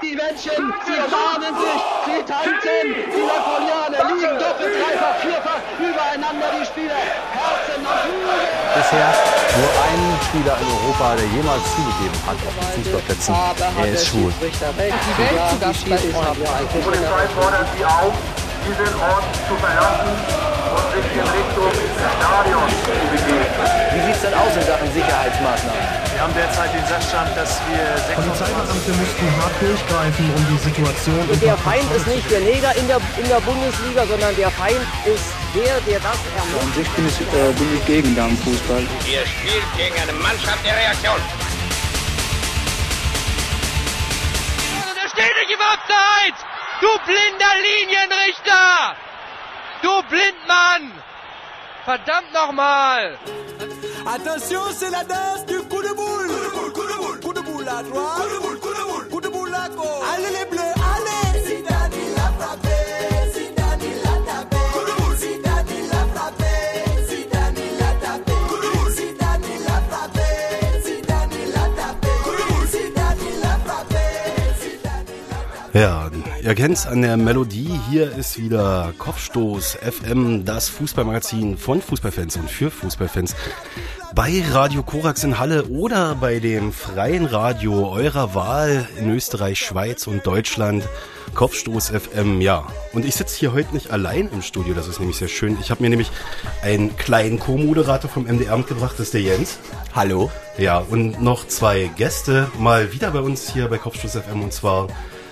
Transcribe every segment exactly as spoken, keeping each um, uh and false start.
Die Männchen, sie umarmen sich, sie tanzen, die Napoleoner liegen doppelt, dreifach, vierfach übereinander, die Spieler, Herzen und Flügel. Bisher nur ein Spieler in Europa, der jemals zugegeben hat auf den Fußballplätzen, er ist schwul. Die Welt zu Gast bei uns. Die Polizei fordert Sie auf, diesen Ort zu verlassen und sich in Richtung Stadion zu begeben. Wie sieht es denn aus in Sachen Sicherheitsmaßnahmen? Wir haben derzeit den Sachstand, dass wir Polizeibeamte müssten hart durchgreifen, um die Situation... Und der Feind ist nicht der Neger in der, in der Bundesliga, sondern der Feind ist der, der das ermacht. An sich bin ich, äh, bin ich gegen Damenfußball. Ihr spielt gegen eine Mannschaft der Reaktion. Der steht nicht im Abseits! Du blinder Linienrichter! Du Blindmann! Verdammt nochmal! Attention, c'est la danse du coup de boule. Coup de boule, coup de boule, coup de boule à droite. Coup de boule, coup de boule, coup de boule à gauche. Allez les bleus, allez! Zidane il a frappé, Zidane il a tapé. Coup de boule, Zidane il a frappé, Zidane il a tapé. Coup de boule, Zidane il a frappé, Zidane il a tapé. Coup de boule, Zidane il a frappé, Zidane il a tapé. Ja, ihr kennt's an der Melodie. Hier ist wieder Kopfstoß F M, das Fußballmagazin von Fußballfans und für Fußballfans. Bei Radio Korax in Halle oder bei dem freien Radio eurer Wahl in Österreich, Schweiz und Deutschland. Kopfstoß F M, ja. Und ich sitze hier heute nicht allein im Studio, das ist nämlich sehr schön. Ich habe mir nämlich einen kleinen Co-Moderator vom M D R mitgebracht, das ist der Jens. Hallo. Ja, und noch zwei Gäste mal wieder bei uns hier bei Kopfstoß F M, und zwar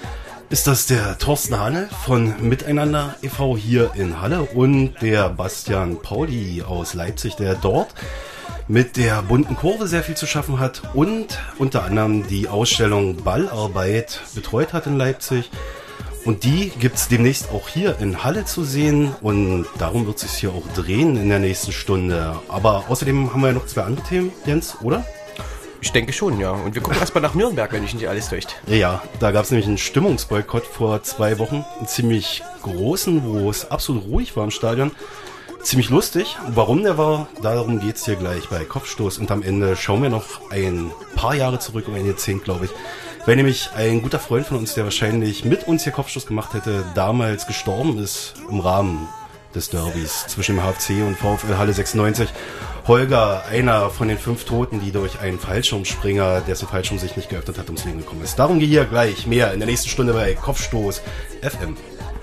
ist das der Thorsten Hane von Miteinander e V hier in Halle und der Bastian Pauli aus Leipzig, der dort mit der bunten Kurve sehr viel zu schaffen hat und unter anderem die Ausstellung Ballarbeit betreut hat in Leipzig. Und die gibt's demnächst auch hier in Halle zu sehen und darum wird es sich hier auch drehen in der nächsten Stunde. Aber außerdem haben wir ja noch zwei andere Themen, Jens, oder? Ich denke schon, ja. Und wir gucken erstmal nach Nürnberg, wenn ich nicht alles täuscht. Ja, da gab es nämlich einen Stimmungsboykott vor zwei Wochen, einen ziemlich großen, wo es absolut ruhig war im Stadion. Ziemlich lustig. Warum der war, darum geht's hier gleich bei Kopfstoß. Und am Ende schauen wir noch ein paar Jahre zurück, um ein Jahrzehnt, glaube ich. Weil nämlich ein guter Freund von uns, der wahrscheinlich mit uns hier Kopfstoß gemacht hätte, damals gestorben ist im Rahmen des Derbys zwischen dem H F C und VfL Halle sechsundneunzig. Holger, einer von den fünf Toten, die durch einen Fallschirmspringer, dessen Fallschirm sich nicht geöffnet hat, ums Leben gekommen ist. Darum geht hier gleich mehr in der nächsten Stunde bei Kopfstoß F M.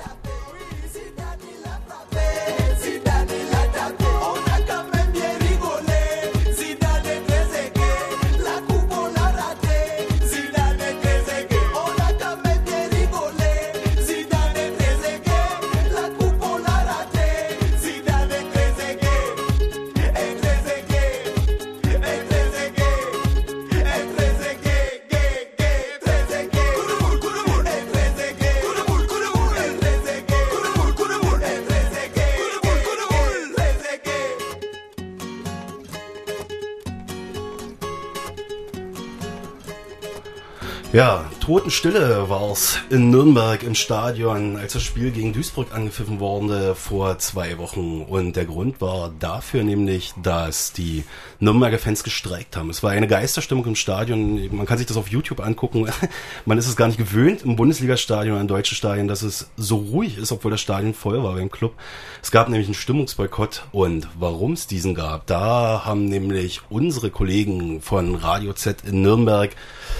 Ja, Totenstille war's in Nürnberg im Stadion, als das Spiel gegen Duisburg angepfiffen wurde vor zwei Wochen. Und der Grund war dafür nämlich, dass die Nürnberger Fans gestreikt haben. Es war eine Geisterstimmung im Stadion. Man kann sich das auf YouTube angucken. Man ist es gar nicht gewöhnt im Bundesliga-Stadion, in deutschen Stadien, dass es so ruhig ist, obwohl das Stadion voll war beim Club. Es gab nämlich einen Stimmungsboykott. Und warum es diesen gab, da haben nämlich unsere Kollegen von Radio Z in Nürnberg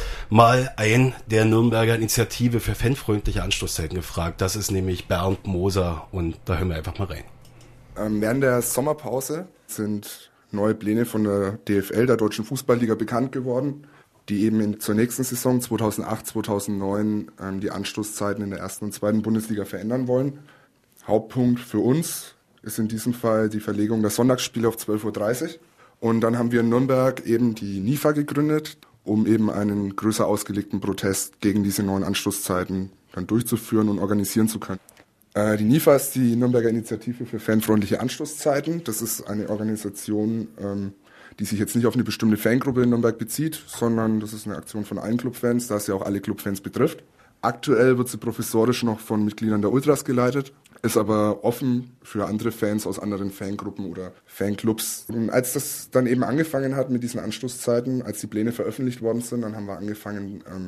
mal ein der Nürnberger Initiative für fanfreundliche Anstoßzeiten gefragt. Das ist nämlich Bernd Moser und da hören wir einfach mal rein. Ähm, während der Sommerpause sind neue Pläne von der D F L, der Deutschen Fußballliga, bekannt geworden, die eben in, zur nächsten Saison zweitausendacht zweitausendneun ähm, die Anstoßzeiten in der ersten und zweiten Bundesliga verändern wollen. Hauptpunkt für uns ist in diesem Fall die Verlegung der Sonntagsspiele auf zwölf Uhr dreißig. Und dann haben wir in Nürnberg eben die N I F A gegründet, um eben einen größer ausgelegten Protest gegen diese neuen Anstoßzeiten dann durchzuführen und organisieren zu können. Äh, die N I F A ist die Nürnberger Initiative für fanfreundliche Anstoßzeiten. Das ist eine Organisation, ähm, die sich jetzt nicht auf eine bestimmte Fangruppe in Nürnberg bezieht, sondern das ist eine Aktion von allen Clubfans, da es ja auch alle Clubfans betrifft. Aktuell wird sie professorisch noch von Mitgliedern der Ultras geleitet, ist aber offen für andere Fans aus anderen Fangruppen oder Fanclubs. Und als das dann eben angefangen hat mit diesen Anstoßzeiten, als die Pläne veröffentlicht worden sind, dann haben wir angefangen, ähm,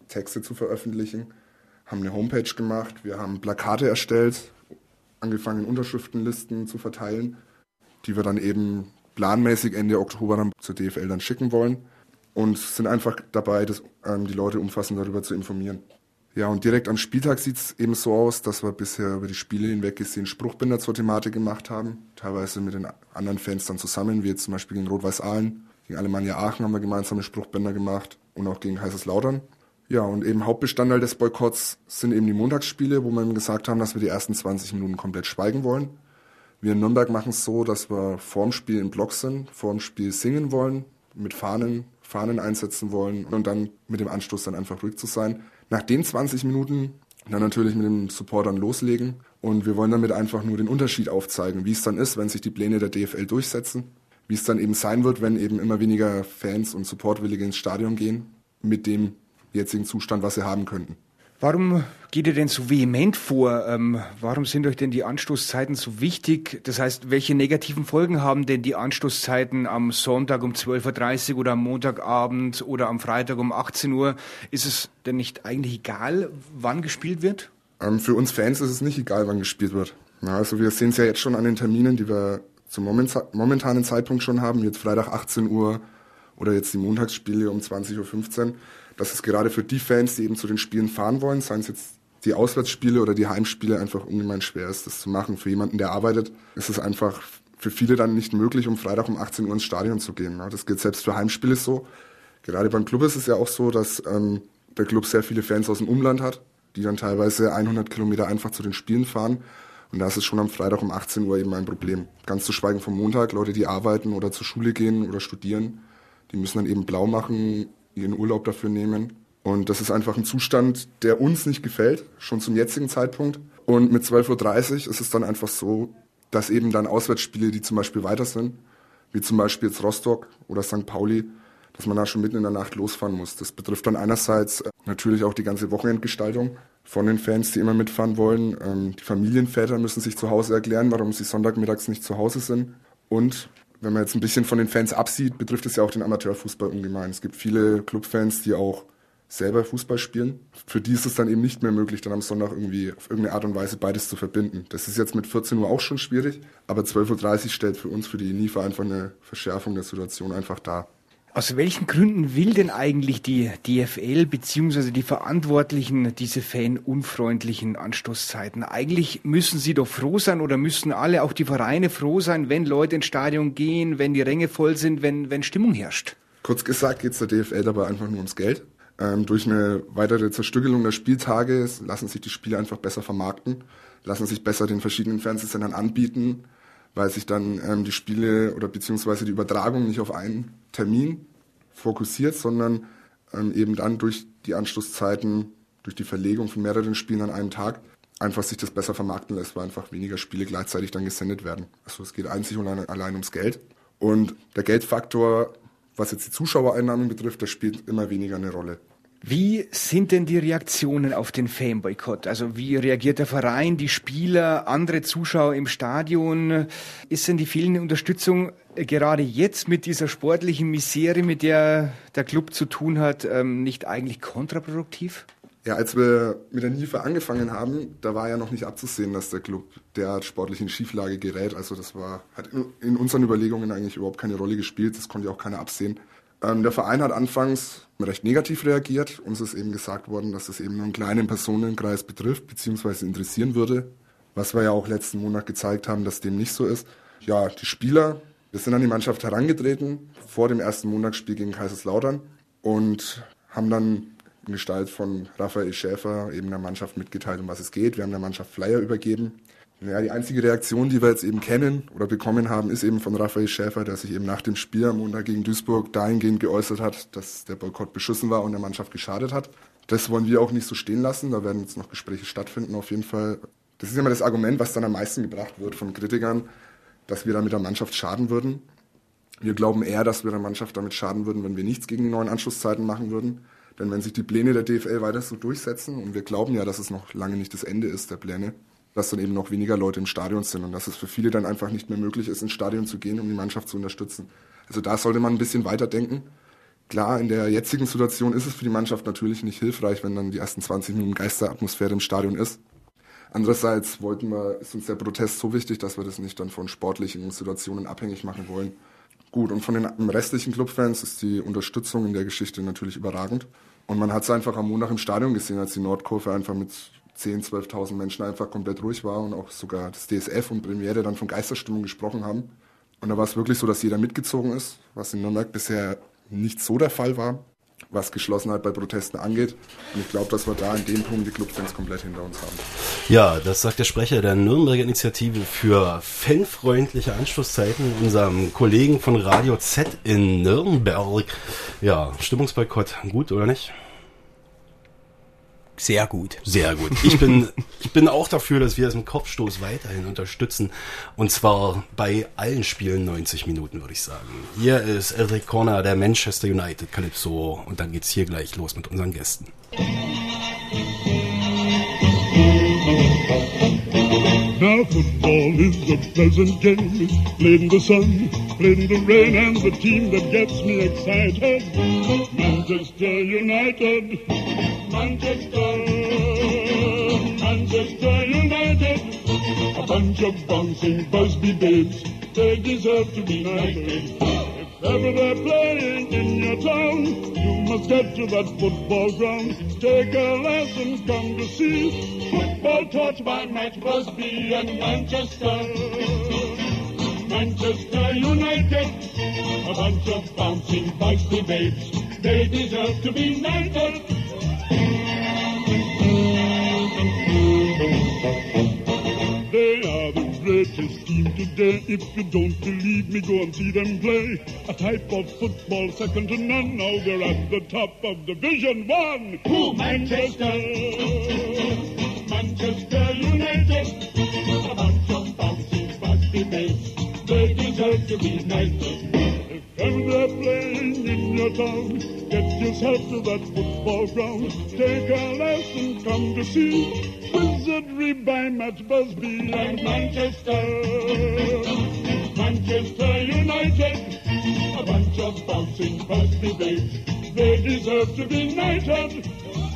Texte zu veröffentlichen, haben eine Homepage gemacht, wir haben Plakate erstellt, angefangen Unterschriftenlisten zu verteilen, die wir dann eben planmäßig Ende Oktober dann zur D F L dann schicken wollen und sind einfach dabei, das, ähm, die Leute umfassend darüber zu informieren. Ja, und direkt am Spieltag sieht es eben so aus, dass wir bisher über die Spiele hinweg gesehen Spruchbänder zur Thematik gemacht haben, teilweise mit den anderen Fans dann zusammen, wie jetzt zum Beispiel gegen Rot-Weiß Aalen, gegen Alemannia Aachen haben wir gemeinsame Spruchbänder gemacht und auch gegen Kaiserslautern. Ja, und eben Hauptbestandteil des Boykotts sind eben die Montagsspiele, wo wir eben gesagt haben, dass wir die ersten zwanzig Minuten komplett schweigen wollen. Wir in Nürnberg machen es so, dass wir vorm Spiel im Block sind, vorm Spiel singen wollen, mit Fahnen, Fahnen einsetzen wollen und dann mit dem Anstoß dann einfach ruhig zu sein. Nach den zwanzig Minuten dann natürlich mit dem Supportern loslegen und wir wollen damit einfach nur den Unterschied aufzeigen, wie es dann ist, wenn sich die Pläne der D F L durchsetzen, wie es dann eben sein wird, wenn eben immer weniger Fans und Supportwillige ins Stadion gehen, mit dem jetzigen Zustand, was sie haben könnten. Warum geht ihr denn so vehement vor? Ähm, warum sind euch denn die Anstoßzeiten so wichtig? Das heißt, welche negativen Folgen haben denn die Anstoßzeiten am Sonntag um zwölf Uhr dreißig oder am Montagabend oder am Freitag um achtzehn Uhr? Ist es denn nicht eigentlich egal, wann gespielt wird? Ähm, für uns Fans ist es nicht egal, wann gespielt wird. Ja, also wir sehen es ja jetzt schon an den Terminen, die wir zum momentanen Zeitpunkt schon haben, jetzt Freitag achtzehn Uhr oder jetzt die Montagsspiele um zwanzig Uhr fünfzehn. Das ist gerade für die Fans, die eben zu den Spielen fahren wollen, seien es jetzt die Auswärtsspiele oder die Heimspiele, einfach ungemein schwer ist, das zu machen. Für jemanden, der arbeitet, ist es einfach für viele dann nicht möglich, um Freitag um achtzehn Uhr ins Stadion zu gehen. Das gilt selbst für Heimspiele so. Gerade beim Club ist es ja auch so, dass ähm, der Club sehr viele Fans aus dem Umland hat, die dann teilweise hundert Kilometer einfach zu den Spielen fahren. Und da ist es schon am Freitag um achtzehn Uhr eben ein Problem. Ganz zu schweigen vom Montag, Leute, die arbeiten oder zur Schule gehen oder studieren, die müssen dann eben blau machen, ihren Urlaub dafür nehmen. Und das ist einfach ein Zustand, der uns nicht gefällt, schon zum jetzigen Zeitpunkt. Und mit zwölf Uhr dreißig ist es dann einfach so, dass eben dann Auswärtsspiele, die zum Beispiel weiter sind, wie zum Beispiel jetzt Rostock oder Sankt Pauli, dass man da schon mitten in der Nacht losfahren muss. Das betrifft dann einerseits natürlich auch die ganze Wochenendgestaltung von den Fans, die immer mitfahren wollen. Die Familienväter müssen sich zu Hause erklären, warum sie sonntagmittags nicht zu Hause sind. Und wenn man jetzt ein bisschen von den Fans absieht, betrifft es ja auch den Amateurfußball ungemein. Es gibt viele Clubfans, die auch selber Fußball spielen. Für die ist es dann eben nicht mehr möglich, dann am Sonntag irgendwie auf irgendeine Art und Weise beides zu verbinden. Das ist jetzt mit vierzehn Uhr auch schon schwierig, aber zwölf Uhr dreißig stellt für uns, für die N I F A, einfach eine Verschärfung der Situation einfach dar. Aus welchen Gründen will denn eigentlich die D F L bzw. die Verantwortlichen diese fanunfreundlichen Anstoßzeiten? Eigentlich müssen sie doch froh sein oder müssen alle, auch die Vereine, froh sein, wenn Leute ins Stadion gehen, wenn die Ränge voll sind, wenn, wenn Stimmung herrscht. Kurz gesagt geht es der D F L dabei einfach nur ums Geld. Ähm, durch eine weitere Zerstückelung der Spieltage lassen sich die Spiele einfach besser vermarkten, lassen sich besser den verschiedenen Fernsehsendern anbieten, weil sich dann ähm, die Spiele oder beziehungsweise die Übertragung nicht auf einen Termin fokussiert, sondern ähm, eben dann durch die Anstoßzeiten, durch die Verlegung von mehreren Spielen an einem Tag einfach sich das besser vermarkten lässt, weil einfach weniger Spiele gleichzeitig dann gesendet werden. Also es geht einzig und allein, allein ums Geld. Und der Geldfaktor, was jetzt die Zuschauereinnahmen betrifft, der spielt immer weniger eine Rolle. Wie sind denn die Reaktionen auf den Fanboykott? Also wie reagiert der Verein, die Spieler, andere Zuschauer im Stadion? Ist denn die fehlende Unterstützung gerade jetzt mit dieser sportlichen Misere, mit der der Club zu tun hat, nicht eigentlich kontraproduktiv? Ja, als wir mit der N I F A angefangen haben, da war ja noch nicht abzusehen, dass der Club derart sportlich in Schieflage gerät. Also das war, hat in unseren Überlegungen eigentlich überhaupt keine Rolle gespielt. Das konnte ja auch keiner absehen. Ähm, der Verein hat anfangs recht negativ reagiert. Uns ist eben gesagt worden, dass es eben nur einen kleinen Personenkreis betrifft bzw. interessieren würde. Was wir ja auch letzten Monat gezeigt haben, dass dem nicht so ist. Ja, die Spieler, wir sind an die Mannschaft herangetreten vor dem ersten Montagsspiel gegen Kaiserslautern und haben dann in Gestalt von Raphael Schäfer eben der Mannschaft mitgeteilt, um was es geht. Wir haben der Mannschaft Flyer übergeben. Ja, die einzige Reaktion, die wir jetzt eben kennen oder bekommen haben, ist eben von Raphael Schäfer, der sich eben nach dem Spiel am Montag gegen Duisburg dahingehend geäußert hat, dass der Boykott beschissen war und der Mannschaft geschadet hat. Das wollen wir auch nicht so stehen lassen. Da werden jetzt noch Gespräche stattfinden auf jeden Fall. Das ist immer das Argument, was dann am meisten gebracht wird von Kritikern, dass wir damit der Mannschaft schaden würden. Wir glauben eher, dass wir der Mannschaft damit schaden würden, wenn wir nichts gegen die neuen Anschlusszeiten machen würden. Denn wenn sich die Pläne der D F L weiter so durchsetzen, und wir glauben ja, dass es noch lange nicht das Ende ist der Pläne, dass dann eben noch weniger Leute im Stadion sind und dass es für viele dann einfach nicht mehr möglich ist, ins Stadion zu gehen, um die Mannschaft zu unterstützen. Also da sollte man ein bisschen weiterdenken. Klar, in der jetzigen Situation ist es für die Mannschaft natürlich nicht hilfreich, wenn dann die ersten zwanzig Minuten Geisteratmosphäre im Stadion ist. Andererseits wollten wir, ist uns der Protest so wichtig, dass wir das nicht dann von sportlichen Situationen abhängig machen wollen. Gut, und von den restlichen Clubfans ist die Unterstützung in der Geschichte natürlich überragend. Und man hat es einfach am Montag im Stadion gesehen, als die Nordkurve einfach mit zehntausend, zwölftausend Menschen einfach komplett ruhig war und auch sogar das D S F und Premiere dann von Geisterstimmung gesprochen haben. Und da war es wirklich so, dass jeder mitgezogen ist, was in Nürnberg bisher nicht so der Fall war, was Geschlossenheit bei Protesten angeht. Und ich glaube, dass wir da in dem Punkt die Clubfans komplett hinter uns haben. Ja, das sagt der Sprecher der Nürnberger Initiative für fanfreundliche Anschlusszeiten, unserem Kollegen von Radio Z in Nürnberg. Ja, Stimmungsboykott, gut oder nicht? Sehr gut. Sehr gut. Ich bin, ich bin auch dafür, dass wir es mit Kopfstoß weiterhin unterstützen. Und zwar bei allen Spielen neunzig Minuten, würde ich sagen. Hier ist Eric Corner, der Manchester United Calypso. Und dann geht's hier gleich los mit unseren Gästen. Now football is a pleasant game. It's played in the sun, played in the rain, and the team that gets me excited, Manchester United. Manchester, Manchester United. A bunch of bouncing Busby babes. They deserve to be knighted. If ever they're playing in your town, you must get to that football ground. Take a lesson, come to see football taught by Matt Busby and Manchester. Manchester United. A bunch of bouncing Busby babes. They deserve to be knighted. They are the greatest team today. If you don't believe me, go and see them play. A type of football second to none. Now they're at the top of Division One. Who? Manchester. Manchester United. A bunch of bouncing Busby babes. They deserve to be knighted. If ever they're playing in your town, get yourself to that football ground. Take a lesson, come to see Wizardry by Matt Busby and Manchester. Manchester United. A bunch of bouncing Busby babes. They deserve to be knighted.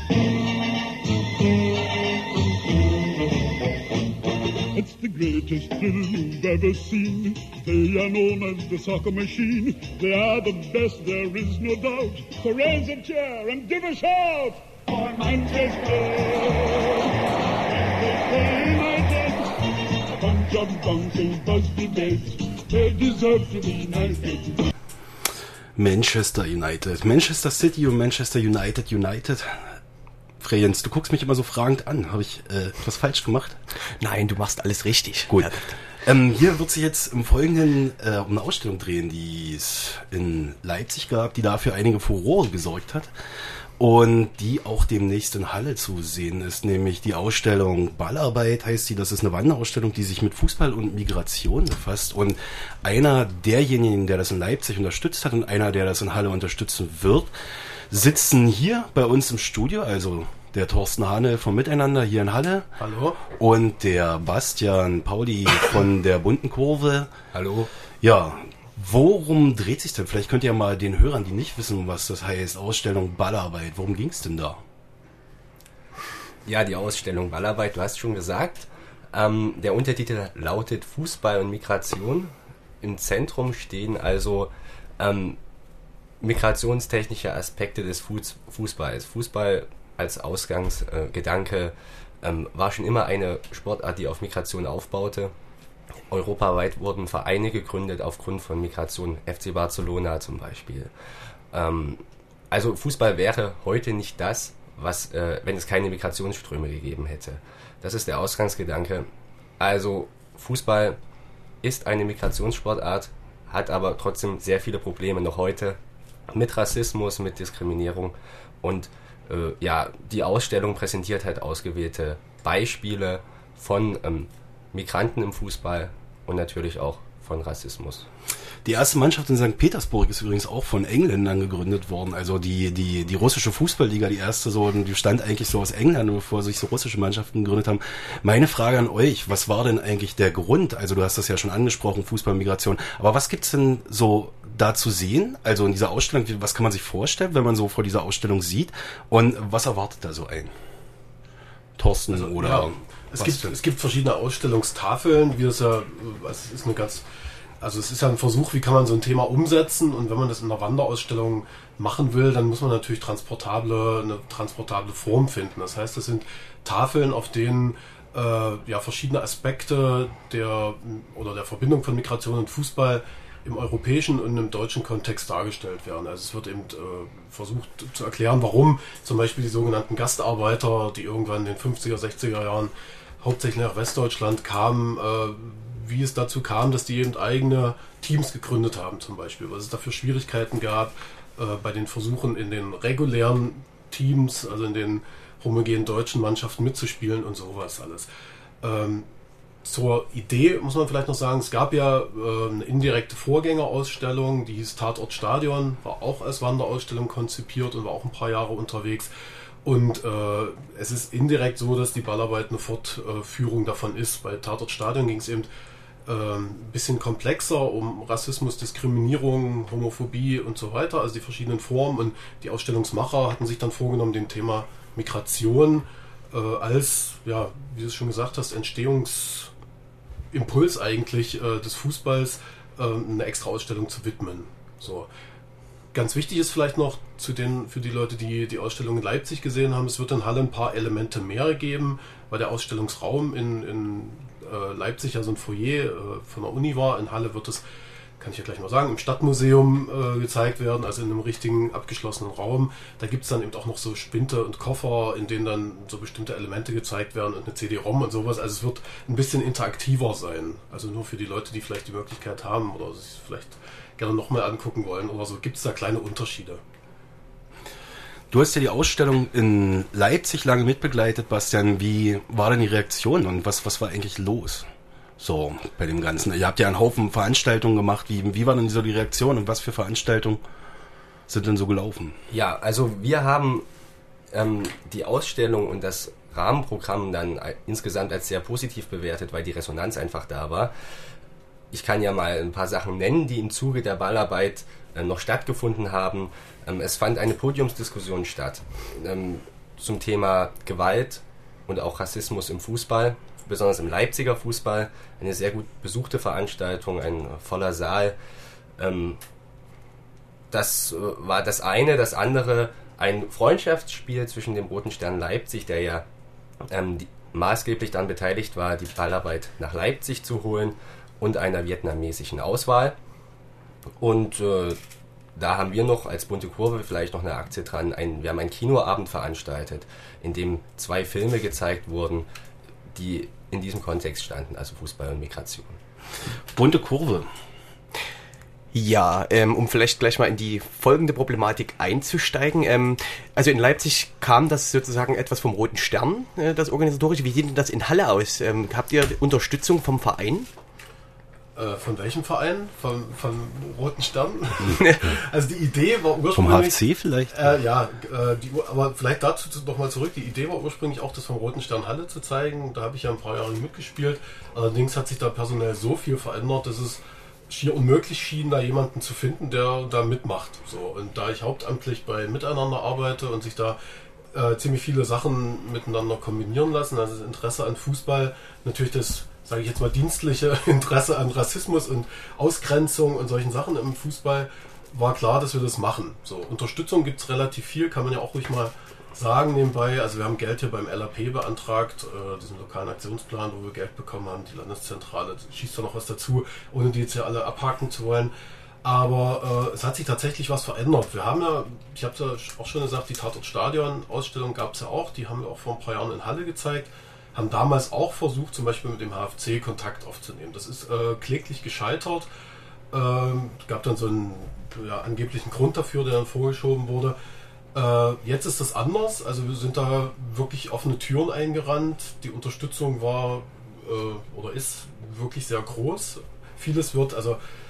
It's the greatest thrill you've ever seen. They are known as the soccer machine. They are the best, there is no doubt. So raise a cheer and give a shout for Manchester. Manchester United. A bunch of bouncing Busby babes. They deserve to be knighted. Manchester United. Manchester City und Manchester United United. Frejens, du guckst mich immer so fragend an. Habe ich äh, etwas falsch gemacht? Nein, du machst alles richtig. Gut. Ähm, hier wird sich jetzt im Folgenden äh, um eine Ausstellung drehen, die es in Leipzig gab, die dafür einige Furore gesorgt hat und die auch demnächst in Halle zu sehen ist, nämlich die Ausstellung Ballarbeit heißt sie. Das ist eine Wanderausstellung, die sich mit Fußball und Migration befasst, und einer derjenigen, der das in Leipzig unterstützt hat und einer, der das in Halle unterstützen wird, sitzen hier bei uns im Studio, also der Thorsten Hane vom Miteinander hier in Halle. Hallo. Und der Bastian Pauli von der Bunten Kurve. Hallo. Ja, worum dreht sich denn? Vielleicht könnt ihr mal den Hörern, die nicht wissen, was das heißt, Ausstellung Ballarbeit, worum ging es denn da? Ja, die Ausstellung Ballarbeit, du hast schon gesagt. Ähm, der Untertitel lautet Fußball und Migration. Im Zentrum stehen also ähm, migrationstechnische Aspekte des Fuß- Fußballs. Fußball als Ausgangsgedanke äh, ähm, war schon immer eine Sportart, die auf Migration aufbaute. Europaweit wurden Vereine gegründet aufgrund von Migration, F C Barcelona zum Beispiel. Ähm, also Fußball wäre heute nicht das, was, äh, wenn es keine Migrationsströme gegeben hätte. Das ist der Ausgangsgedanke. Also Fußball ist eine Migrationssportart, hat aber trotzdem sehr viele Probleme noch heute mit Rassismus, mit Diskriminierung, und äh, ja, die Ausstellung präsentiert halt ausgewählte Beispiele von ähm, Migranten im Fußball und natürlich auch von Rassismus. Die erste Mannschaft in Sankt Petersburg ist übrigens auch von Engländern gegründet worden. Also die, die, die russische Fußballliga, die erste so, die stand eigentlich so aus England, bevor sich so russische Mannschaften gegründet haben. Meine Frage an euch, was war denn eigentlich der Grund? Also du hast das ja schon angesprochen, Fußballmigration. Aber was gibt's denn so da zu sehen? Also in dieser Ausstellung, was kann man sich vorstellen, wenn man so vor dieser Ausstellung sieht? Und was erwartet da so ein? Thorsten also, oder... Ja. Es gibt, es gibt verschiedene Ausstellungstafeln, wie es ja, es ist eine ganz, also es ist ja ein Versuch, wie kann man so ein Thema umsetzen, und wenn man das in einer Wanderausstellung machen will, dann muss man natürlich transportable, eine transportable Form finden. Das heißt, das sind Tafeln, auf denen äh, ja verschiedene Aspekte der oder der Verbindung von Migration und Fußball im europäischen und im deutschen Kontext dargestellt werden. Also es wird eben äh, versucht zu erklären, warum zum Beispiel die sogenannten Gastarbeiter, die irgendwann in den fünfziger, sechziger Jahren hauptsächlich nach Westdeutschland kamen, äh, wie es dazu kam, dass die eben eigene Teams gegründet haben zum Beispiel, was es da für Schwierigkeiten gab äh, bei den Versuchen in den regulären Teams, also in den homogenen deutschen Mannschaften mitzuspielen und sowas alles. Ähm, Zur Idee muss man vielleicht noch sagen, es gab ja äh, eine indirekte Vorgängerausstellung, die hieß Tatort Stadion, war auch als Wanderausstellung konzipiert und war auch ein paar Jahre unterwegs. Und äh, es ist indirekt so, dass die Ballarbeit eine Fortführung davon ist. Bei Tatort Stadion ging es eben äh, ein bisschen komplexer um Rassismus, Diskriminierung, Homophobie und so weiter, also die verschiedenen Formen. Und die Ausstellungsmacher hatten sich dann vorgenommen, dem Thema Migration äh, als, ja, wie du es schon gesagt hast, Entstehungs Impuls eigentlich äh, des Fußballs äh, eine extra Ausstellung zu widmen. So. Ganz wichtig ist vielleicht noch zu den, für die Leute, die die Ausstellung in Leipzig gesehen haben, es wird in Halle ein paar Elemente mehr geben, weil der Ausstellungsraum in, in äh, Leipzig ja so ein Foyer äh, von der Uni war. In Halle wird es, kann ich ja gleich mal sagen, im Stadtmuseum äh, gezeigt werden, also in einem richtigen abgeschlossenen Raum. Da gibt es dann eben auch noch so Spinte und Koffer, in denen dann so bestimmte Elemente gezeigt werden und eine C D-ROM und sowas. Also es wird ein bisschen interaktiver sein. Also nur für die Leute, die vielleicht die Möglichkeit haben oder sich vielleicht gerne nochmal angucken wollen oder so, gibt es da kleine Unterschiede. Du hast ja die Ausstellung in Leipzig lange mitbegleitet, Bastian. Wie war denn die Reaktion und was, was war eigentlich los? So, bei dem Ganzen. Ihr habt ja einen Haufen Veranstaltungen gemacht. Wie, wie war denn so die Reaktion und was für Veranstaltungen sind denn so gelaufen? Ja, also wir haben ähm, die Ausstellung und das Rahmenprogramm dann insgesamt als sehr positiv bewertet, weil die Resonanz einfach da war. Ich kann ja mal ein paar Sachen nennen, die im Zuge der Ballarbeit äh, noch stattgefunden haben. Ähm, es fand eine Podiumsdiskussion statt ähm, zum Thema Gewalt und auch Rassismus im Fußball, besonders im Leipziger Fußball. Eine sehr gut besuchte Veranstaltung, ein voller Saal. Ähm, das äh, war das eine. Das andere, ein Freundschaftsspiel zwischen dem Roten Stern Leipzig, der ja ähm, die, maßgeblich daran beteiligt war, die Ballarbeit nach Leipzig zu holen, und einer vietnamesischen Auswahl. Und äh, da haben wir noch als Bunte Kurve vielleicht noch eine Aktie dran. Ein, wir haben einen Kinoabend veranstaltet, in dem zwei Filme gezeigt wurden, die in diesem Kontext standen, also Fußball und Migration. Bunte Kurve. Ja, ähm, um vielleicht gleich mal in die folgende Problematik einzusteigen. Ähm, also in Leipzig kam das sozusagen etwas vom Roten Stern, äh, das Organisatorische. Wie sieht denn das in Halle aus? Ähm, habt ihr Unterstützung vom Verein? Von welchem Verein? Vom, vom Roten Stern? Also die Idee war ursprünglich... Vom H F C vielleicht? Äh, ja, äh, die, aber vielleicht dazu nochmal zurück. Die Idee war ursprünglich auch, das vom Roten Stern Halle zu zeigen. Da habe ich ja ein paar Jahre mitgespielt. Allerdings hat sich da personell so viel verändert, dass es schier unmöglich schien, da jemanden zu finden, der da mitmacht. So, und da ich hauptamtlich bei Miteinander arbeite und sich da äh, ziemlich viele Sachen miteinander kombinieren lassen, also das Interesse an Fußball, natürlich das, sage ich jetzt mal, dienstliche Interesse an Rassismus und Ausgrenzung und solchen Sachen im Fußball, war klar, dass wir das machen. So, Unterstützung gibt es relativ viel, kann man ja auch ruhig mal sagen nebenbei. Also wir haben Geld hier beim L A P beantragt, äh, diesen lokalen Aktionsplan, wo wir Geld bekommen haben. Die Landeszentrale schießt da noch was dazu, ohne die jetzt ja alle abhaken zu wollen. Aber äh, es hat sich tatsächlich was verändert. Wir haben ja, ich habe es ja auch schon gesagt, die Tatort Stadion Ausstellung gab es ja auch, die haben wir auch vor ein paar Jahren in Halle gezeigt. Haben damals auch versucht, zum Beispiel mit dem H F C Kontakt aufzunehmen. Das ist äh, kläglich gescheitert. Ähm, gab dann so einen ja, angeblichen Grund dafür, der dann vorgeschoben wurde. Äh, jetzt ist das anders. Also wir sind da wirklich offene Türen eingerannt. Die Unterstützung war äh, oder ist wirklich sehr groß. Vieles wird, also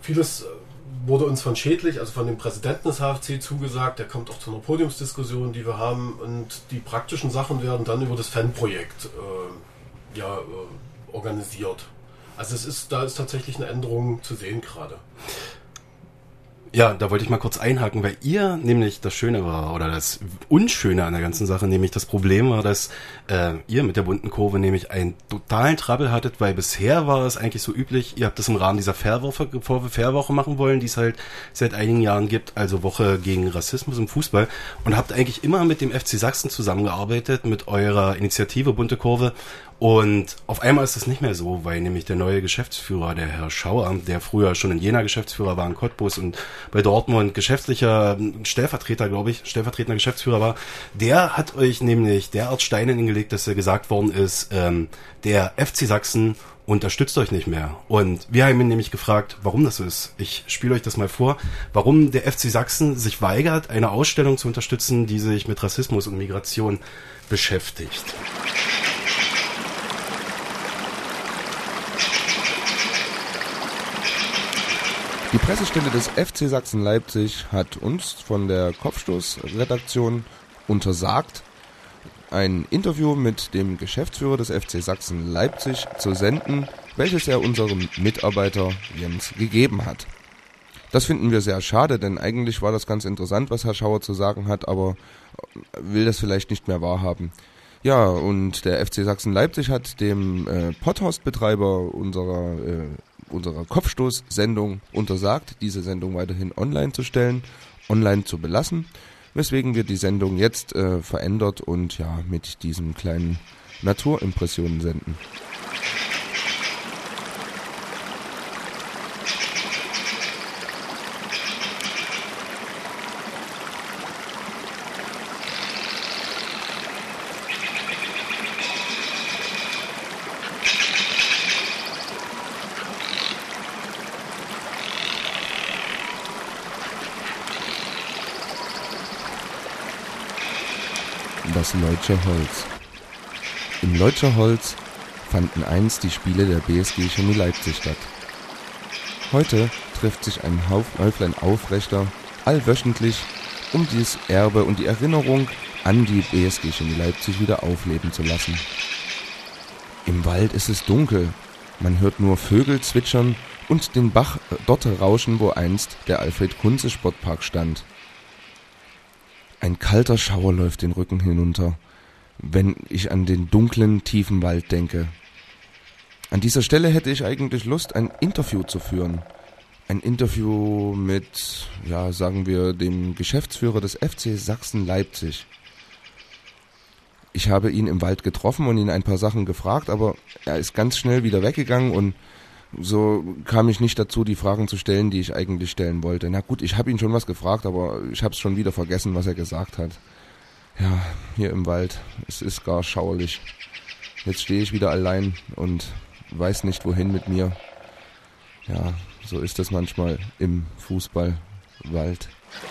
vieles wurde uns von Schädlich, also von dem Präsidenten des H F C zugesagt, der kommt auch zu einer Podiumsdiskussion, die wir haben, und die praktischen Sachen werden dann über das Fanprojekt äh, ja, äh, organisiert. Also es ist, da ist tatsächlich eine Änderung zu sehen gerade. Ja, da wollte ich mal kurz einhaken, weil ihr nämlich das Schöne war, oder das Unschöne an der ganzen Sache, nämlich das Problem war, dass äh, ihr mit der bunten Kurve nämlich einen totalen Trouble hattet, weil bisher war es eigentlich so üblich, ihr habt das im Rahmen dieser Fairwoche, Fairwoche machen wollen, die es halt seit einigen Jahren gibt, also Woche gegen Rassismus im Fußball, und habt eigentlich immer mit dem F C Sachsen zusammengearbeitet, mit eurer Initiative Bunte Kurve. Und auf einmal ist das nicht mehr so, weil nämlich der neue Geschäftsführer, der Herr Schauer, der früher schon in Jena Geschäftsführer war in Cottbus und bei Dortmund geschäftlicher Stellvertreter, glaube ich, stellvertretender Geschäftsführer war, der hat euch nämlich derart Steine hingelegt, dass er gesagt worden ist, ähm, der F C Sachsen unterstützt euch nicht mehr. Und wir haben ihn nämlich gefragt, warum das so ist. Ich spiele euch das mal vor, warum der F C Sachsen sich weigert, eine Ausstellung zu unterstützen, die sich mit Rassismus und Migration beschäftigt. Die Pressestelle des F C Sachsen Leipzig hat uns von der Kopfstoßredaktion untersagt, ein Interview mit dem Geschäftsführer des F C Sachsen Leipzig zu senden, welches er unserem Mitarbeiter Jens gegeben hat. Das finden wir sehr schade, denn eigentlich war das ganz interessant, was Herr Schauer zu sagen hat, aber will das vielleicht nicht mehr wahrhaben. Ja, und der F C Sachsen Leipzig hat dem äh, Podcast-Betreiber unserer äh, unserer Kopfstoßsendung untersagt, diese Sendung weiterhin online zu stellen, online zu belassen, weswegen wir die Sendung jetzt äh, verändert und ja mit diesen kleinen Naturimpressionen senden. Das Leutscher Holz. Im Leutscher Holz fanden einst die Spiele der B S G Chemie Leipzig statt. Heute trifft sich ein Häuflein Aufrechter allwöchentlich, um dieses Erbe und die Erinnerung an die B S G Chemie Leipzig wieder aufleben zu lassen. Im Wald ist es dunkel, man hört nur Vögel zwitschern und den Bach dort rauschen, wo einst der Alfred-Kunze-Sportpark stand. Ein kalter Schauer läuft den Rücken hinunter, wenn ich an den dunklen, tiefen Wald denke. An dieser Stelle hätte ich eigentlich Lust, ein Interview zu führen. Ein Interview mit, ja, sagen wir, dem Geschäftsführer des F C Sachsen Leipzig. Ich habe ihn im Wald getroffen und ihn ein paar Sachen gefragt, aber er ist ganz schnell wieder weggegangen und so kam ich nicht dazu, die Fragen zu stellen, die ich eigentlich stellen wollte. Na gut, ich habe ihn schon was gefragt, aber ich habe es schon wieder vergessen, was er gesagt hat. Ja, hier im Wald, es ist gar schauerlich. Jetzt stehe ich wieder allein und weiß nicht, wohin mit mir. Ja, so ist es manchmal im Fußballwald.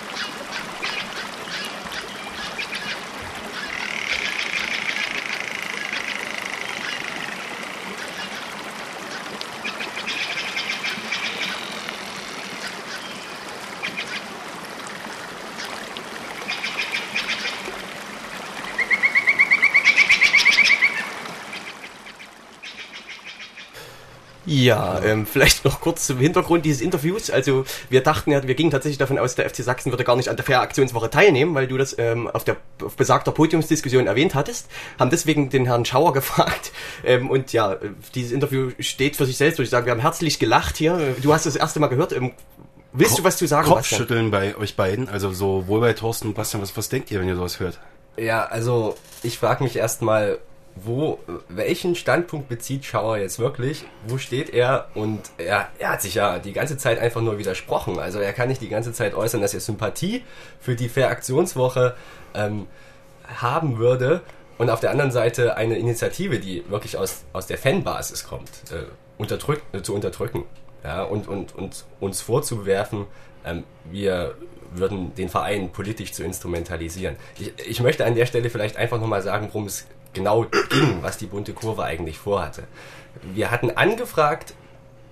Ja, ähm, vielleicht noch kurz zum Hintergrund dieses Interviews. Also wir dachten ja, wir gingen tatsächlich davon aus, der F C Sachsen würde gar nicht an der Fair-Aktionswoche teilnehmen, weil du das ähm, auf der auf besagter Podiumsdiskussion erwähnt hattest. Haben deswegen den Herrn Schauer gefragt. Ähm, und ja, dieses Interview steht für sich selbst, würde ich sagen. Wir haben herzlich gelacht hier. Du hast das erste Mal gehört. Ähm, willst Ko- du was zu sagen? Kopfschütteln bei euch beiden, also sowohl bei Thorsten und Bastian. Was, was denkt ihr, wenn ihr sowas hört? Ja, also ich frage mich erstmal, wo, welchen Standpunkt bezieht Schauer jetzt wirklich? Wo steht er? Und er, er hat sich ja die ganze Zeit einfach nur widersprochen. Also er kann nicht die ganze Zeit äußern, dass er Sympathie für die Fair-Aktionswoche ähm, haben würde und auf der anderen Seite eine Initiative, die wirklich aus, aus der Fanbasis kommt, äh, unterdrück, äh, zu unterdrücken. Ja, und, und, und uns vorzuwerfen, ähm, wir würden den Verein politisch zu instrumentalisieren. Ich, ich möchte an der Stelle vielleicht einfach nochmal sagen, worum es genau ging, was die Bunte Kurve eigentlich vorhatte. Wir hatten angefragt,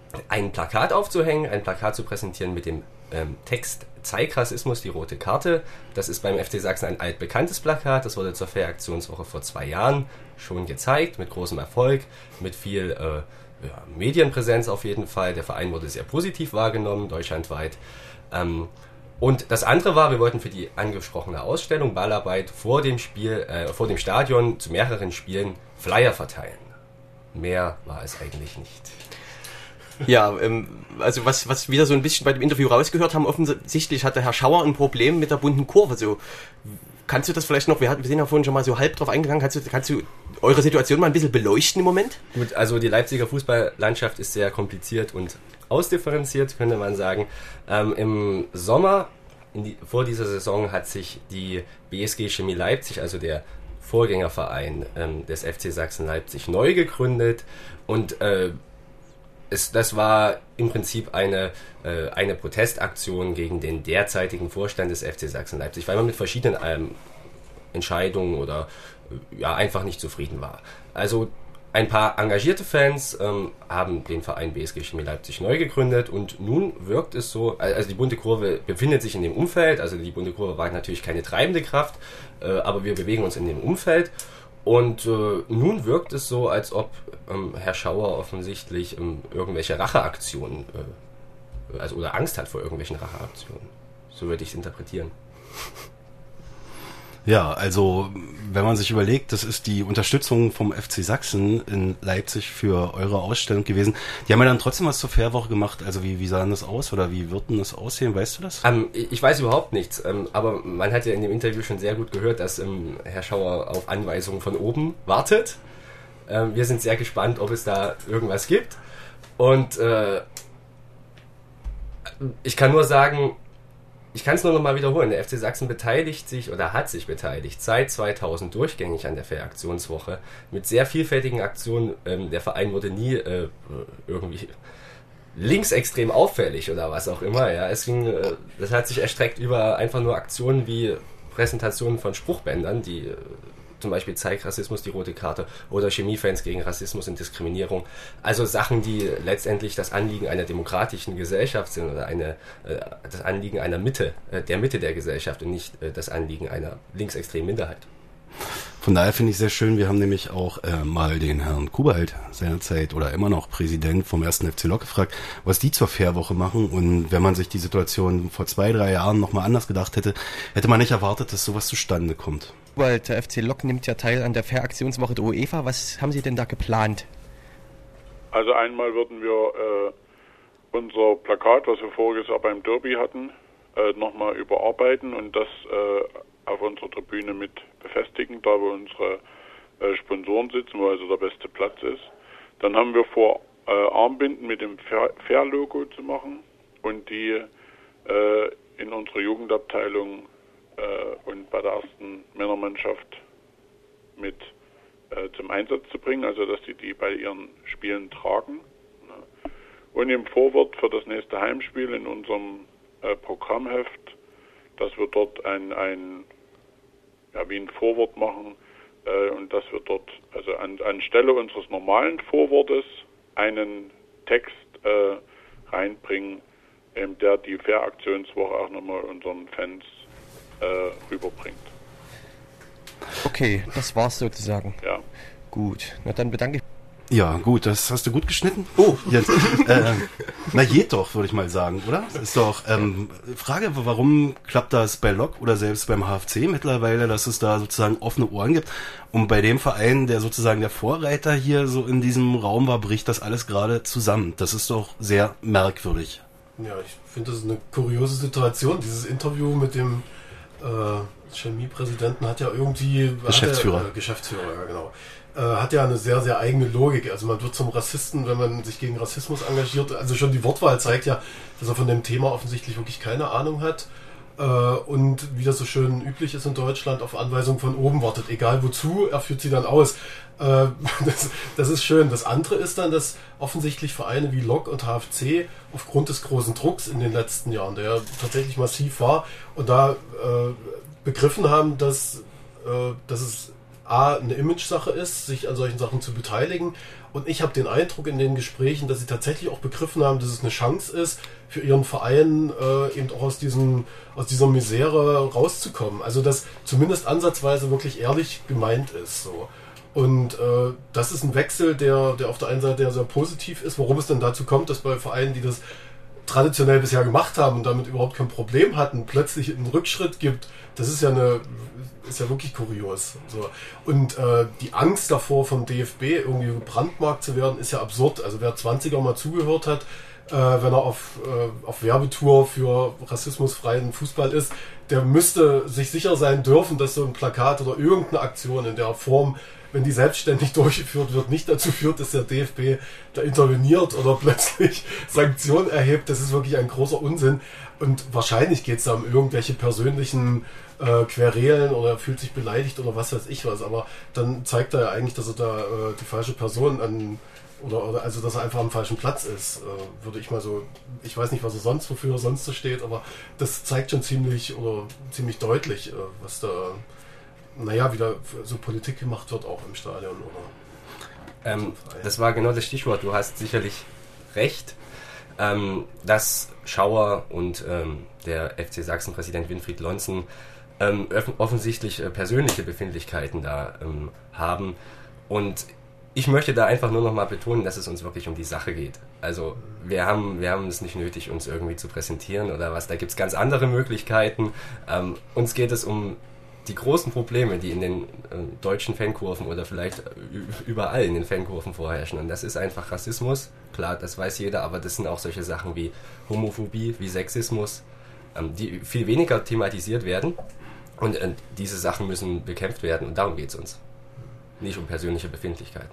ein Plakat aufzuhängen, ein Plakat zu präsentieren mit dem ähm, Text Zeig Rassismus, die rote Karte. Das ist beim F C Sachsen ein altbekanntes Plakat. Das wurde zur Fair-Aktionswoche vor zwei Jahren schon gezeigt, mit großem Erfolg, mit viel äh, ja, Medienpräsenz auf jeden Fall. Der Verein wurde sehr positiv wahrgenommen, deutschlandweit. Ähm, und das andere war, wir wollten für die angesprochene Ausstellung Ballarbeit vor dem Spiel, äh, vor dem Stadion zu mehreren Spielen Flyer verteilen. Mehr war es eigentlich nicht. Ja, ähm, also was, was wir so ein bisschen bei dem Interview rausgehört haben, offensichtlich hatte Herr Schauer ein Problem mit der bunten Kurve. So, kannst du das vielleicht noch, wir, hatten, wir sind ja vorhin schon mal so halb drauf eingegangen, kannst du, kannst du eure Situation mal ein bisschen beleuchten im Moment? Gut, also die Leipziger Fußballlandschaft ist sehr kompliziert und ausdifferenziert, könnte man sagen. Ähm, Im Sommer, in die, vor dieser Saison, hat sich die B S G Chemie Leipzig, also der Vorgängerverein ähm, des F C Sachsen Leipzig, neu gegründet und äh, Es, das war im Prinzip eine, äh, eine Protestaktion gegen den derzeitigen Vorstand des F C Sachsen Leipzig, weil man mit verschiedenen ähm, Entscheidungen oder äh, ja, einfach nicht zufrieden war. Also ein paar engagierte Fans ähm, haben den Verein B S G Chemie Leipzig neu gegründet und nun wirkt es so, also die bunte Kurve befindet sich in dem Umfeld, also die bunte Kurve war natürlich keine treibende Kraft, äh, aber wir bewegen uns in dem Umfeld. Und äh, nun wirkt es so, als ob ähm, Herr Schauer offensichtlich ähm, irgendwelche Racheaktionen, äh, also oder Angst hat vor irgendwelchen Racheaktionen. So würde ich es interpretieren. Ja, also wenn man sich überlegt, das ist die Unterstützung vom F C Sachsen in Leipzig für eure Ausstellung gewesen. Die haben ja dann trotzdem was zur Fairwoche gemacht. Also wie, wie sah denn das aus oder wie wird denn das aussehen? Weißt du das? Ähm, ich weiß überhaupt nichts, ähm, aber man hat ja in dem Interview schon sehr gut gehört, dass ähm, Herr Schauer auf Anweisungen von oben wartet. Ähm, wir sind sehr gespannt, ob es da irgendwas gibt. Und äh, ich kann nur sagen, ich kann es nur noch mal wiederholen, der F C Sachsen beteiligt sich oder hat sich beteiligt seit zweitausend durchgängig an der Fair-Aktionswoche mit sehr vielfältigen Aktionen. Ähm, der Verein wurde nie äh, irgendwie linksextrem auffällig oder was auch immer. Ja, es ging, äh, das hat sich erstreckt über einfach nur Aktionen wie Präsentationen von Spruchbändern, die äh, zum Beispiel Zeig Rassismus, die rote Karte oder Chemiefans gegen Rassismus und Diskriminierung. Also Sachen, die letztendlich das Anliegen einer demokratischen Gesellschaft sind oder eine, äh, das Anliegen einer Mitte, äh, der Mitte der Gesellschaft und nicht äh, das Anliegen einer linksextremen Minderheit. Von daher finde ich sehr schön, wir haben nämlich auch äh, mal den Herrn Kubalt seinerzeit oder immer noch Präsident vom ersten F C Lok gefragt, was die zur Fairwoche machen, und wenn man sich die Situation vor zwei, drei Jahren nochmal anders gedacht hätte, hätte man nicht erwartet, dass sowas zustande kommt. Kubalt, der F C Lok nimmt ja teil an der Fair-Aktionswoche der UEFA. Was haben Sie denn da geplant? Also einmal würden wir äh, unser Plakat, was wir voriges Jahr beim Derby hatten, äh, nochmal überarbeiten und das äh, auf unserer Tribüne mit befestigen, da wo unsere äh, Sponsoren sitzen, wo also der beste Platz ist. Dann haben wir vor, äh, Armbinden mit dem Fair-Logo zu machen und die äh, in unserer Jugendabteilung äh, und bei der ersten Männermannschaft mit äh, zum Einsatz zu bringen, also dass sie die bei ihren Spielen tragen. Ja. Und im Vorwort für das nächste Heimspiel in unserem äh, Programmheft, dass wir dort ein, ein ja, wie ein Vorwort machen äh, und dass wir dort also an, anstelle unseres normalen Vorwortes einen Text äh, reinbringen, ähm, der die Fair-Aktionswoche auch nochmal unseren Fans äh, rüberbringt. Okay, das war's sozusagen. Ja. Gut, na dann bedanke ich mich. Ja, gut, das hast du gut geschnitten. Oh, Jens. äh, na geht doch, würde ich mal sagen, oder? Ist doch, ähm, Frage, warum klappt das bei Lok oder selbst beim H F C mittlerweile, dass es da sozusagen offene Ohren gibt? Und bei dem Verein, der sozusagen der Vorreiter hier so in diesem Raum war, bricht das alles gerade zusammen. Das ist doch sehr merkwürdig. Ja, ich finde, das ist eine kuriose Situation. Dieses Interview mit dem äh, Chemiepräsidenten hat ja irgendwie... Geschäftsführer. Hat er, äh, Geschäftsführer, ja genau. Hat ja eine sehr, sehr eigene Logik. Also man wird zum Rassisten, wenn man sich gegen Rassismus engagiert. Also schon die Wortwahl zeigt ja, dass er von dem Thema offensichtlich wirklich keine Ahnung hat. Und wie das so schön üblich ist in Deutschland, auf Anweisung von oben wartet. Egal wozu, er führt sie dann aus. Das, das ist schön. Das andere ist dann, dass offensichtlich Vereine wie Lok und H F C aufgrund des großen Drucks in den letzten Jahren, der ja tatsächlich massiv war, und da begriffen haben, dass, dass es A, eine Image-Sache ist, sich an solchen Sachen zu beteiligen. Und ich habe den Eindruck in den Gesprächen, dass sie tatsächlich auch begriffen haben, dass es eine Chance ist, für ihren Verein äh, eben auch aus, diesem, aus dieser Misere rauszukommen. Also dass zumindest ansatzweise wirklich ehrlich gemeint ist. So. Und äh, das ist ein Wechsel, der, der auf der einen Seite sehr positiv ist. Warum es dann dazu kommt, dass bei Vereinen, die das traditionell bisher gemacht haben und damit überhaupt kein Problem hatten, plötzlich einen Rückschritt gibt, das ist ja eine ist ja wirklich kurios. So. Und äh, die Angst davor, vom D F B irgendwie gebrandmarkt zu werden, ist ja absurd. Also wer zwanziger mal zugehört hat, äh, wenn er auf, äh, auf Werbetour für rassismusfreien Fußball ist, der müsste sich sicher sein dürfen, dass so ein Plakat oder irgendeine Aktion in der Form, wenn die selbstständig durchgeführt wird, nicht dazu führt, dass der D F B da interveniert oder plötzlich Sanktionen erhebt. Das ist wirklich ein großer Unsinn. Und wahrscheinlich geht es da um irgendwelche persönlichen äh, Querelen oder er fühlt sich beleidigt oder was weiß ich was. Aber dann zeigt er ja eigentlich, dass er da äh, die falsche Person an oder, oder also dass er einfach am falschen Platz ist. Äh, würde ich mal so, ich weiß nicht, was er sonst, wofür er sonst so steht, aber das zeigt schon ziemlich oder ziemlich deutlich, äh, was da naja, wieder so Politik gemacht wird auch im Stadion. Oder ähm, das war genau das Stichwort. Du hast sicherlich recht, ähm, dass Schauer und ähm, der F C Sachsen-Präsident Winfried Lonzen ähm, offensichtlich äh, persönliche Befindlichkeiten da ähm, haben. Und ich möchte da einfach nur noch mal betonen, dass es uns wirklich um die Sache geht. Also wir haben, wir haben es nicht nötig, uns irgendwie zu präsentieren oder was. Da gibt es ganz andere Möglichkeiten. Ähm, uns geht es um die großen Probleme, die in den äh, deutschen Fankurven oder vielleicht überall in den Fankurven vorherrschen. Und das ist einfach Rassismus. Klar, das weiß jeder, aber das sind auch solche Sachen wie Homophobie, wie Sexismus, ähm, die viel weniger thematisiert werden. Und äh, diese Sachen müssen bekämpft werden und darum geht es uns. Nicht um persönliche Befindlichkeiten.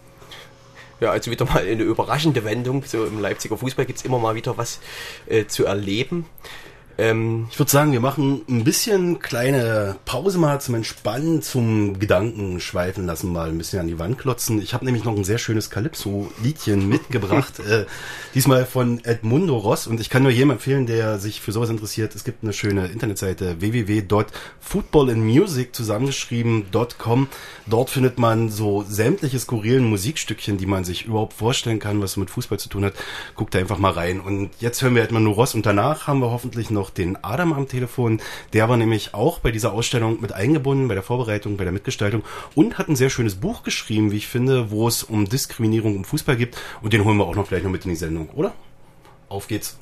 Ja, also wieder mal eine überraschende Wendung. So im Leipziger Fußball gibt es immer mal wieder was äh, zu erleben. Ähm, ich würde sagen, wir machen ein bisschen kleine Pause mal zum Entspannen, zum Gedanken schweifen lassen, mal ein bisschen an die Wand klotzen. Ich habe nämlich noch ein sehr schönes Calypso-Liedchen mitgebracht, äh, diesmal von Edmundo Ross, und ich kann nur jedem empfehlen, der sich für sowas interessiert, es gibt eine schöne Internetseite w w w punkt football and music zusammengeschrieben punkt com. Dort findet man so sämtliche skurrilen Musikstückchen, die man sich überhaupt vorstellen kann, was mit Fußball zu tun hat. Guckt da einfach mal rein. Und jetzt hören wir Edmundo Ross und danach haben wir hoffentlich noch den Adam am Telefon. Der war nämlich auch bei dieser Ausstellung mit eingebunden, bei der Vorbereitung, bei der Mitgestaltung und hat ein sehr schönes Buch geschrieben, wie ich finde, wo es um Diskriminierung im Fußball geht. Und den holen wir auch noch vielleicht noch mit in die Sendung, oder? Auf geht's.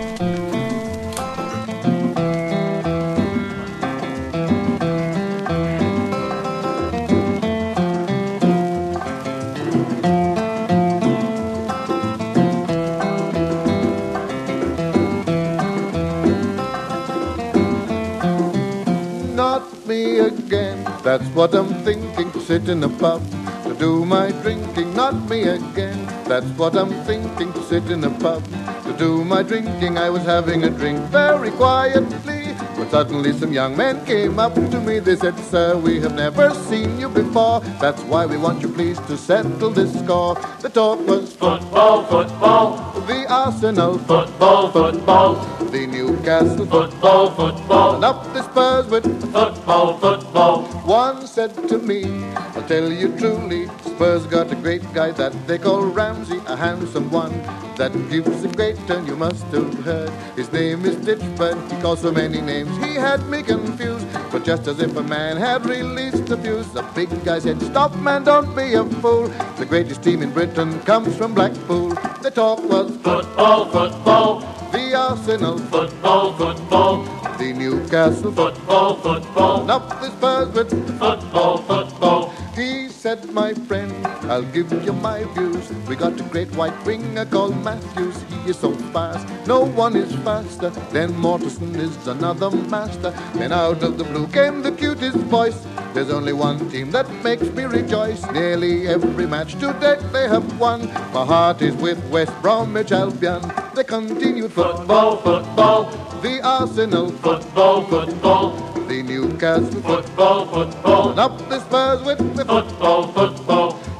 That's what I'm thinking, to sit in a pub, to do my drinking, not me again. That's what I'm thinking, to sit in a pub, to do my drinking. I was having a drink very quietly, when suddenly some young men came up to me. They said, "Sir, we have never seen you before. That's why we want you please to settle this score." The talk was football, football, the Arsenal, football, football, the Newcastle, football, football, and up the Spurs with football, football. One said to me, "I'll tell you truly, Spurs got a great guy that they call Ramsey, a handsome one that gives a great turn. You must have heard his name is Ditchburn. He calls so many names, he had me confused. But just as if a man had released the fuse, the big guy said, 'Stop, man, don't be a fool. The greatest team in Britain comes from Blackpool.' The talk was football, football, the Arsenal, football, football, the Newcastle, football, football, and up the Spurs with football, football. He said, 'My friend, I'll give you my views. We got a great white winger called Matthews. He is so fast, no one is faster. Then Mortensen is another master.' Then out of the blue came the cutest voice. 'There's only one team that makes me rejoice. Nearly every match to date they have won. My heart is with West Bromwich Albion.' They continued football, football, the Arsenal, football, football, the Newcastle, football, football, and up the Spurs with the football, football. She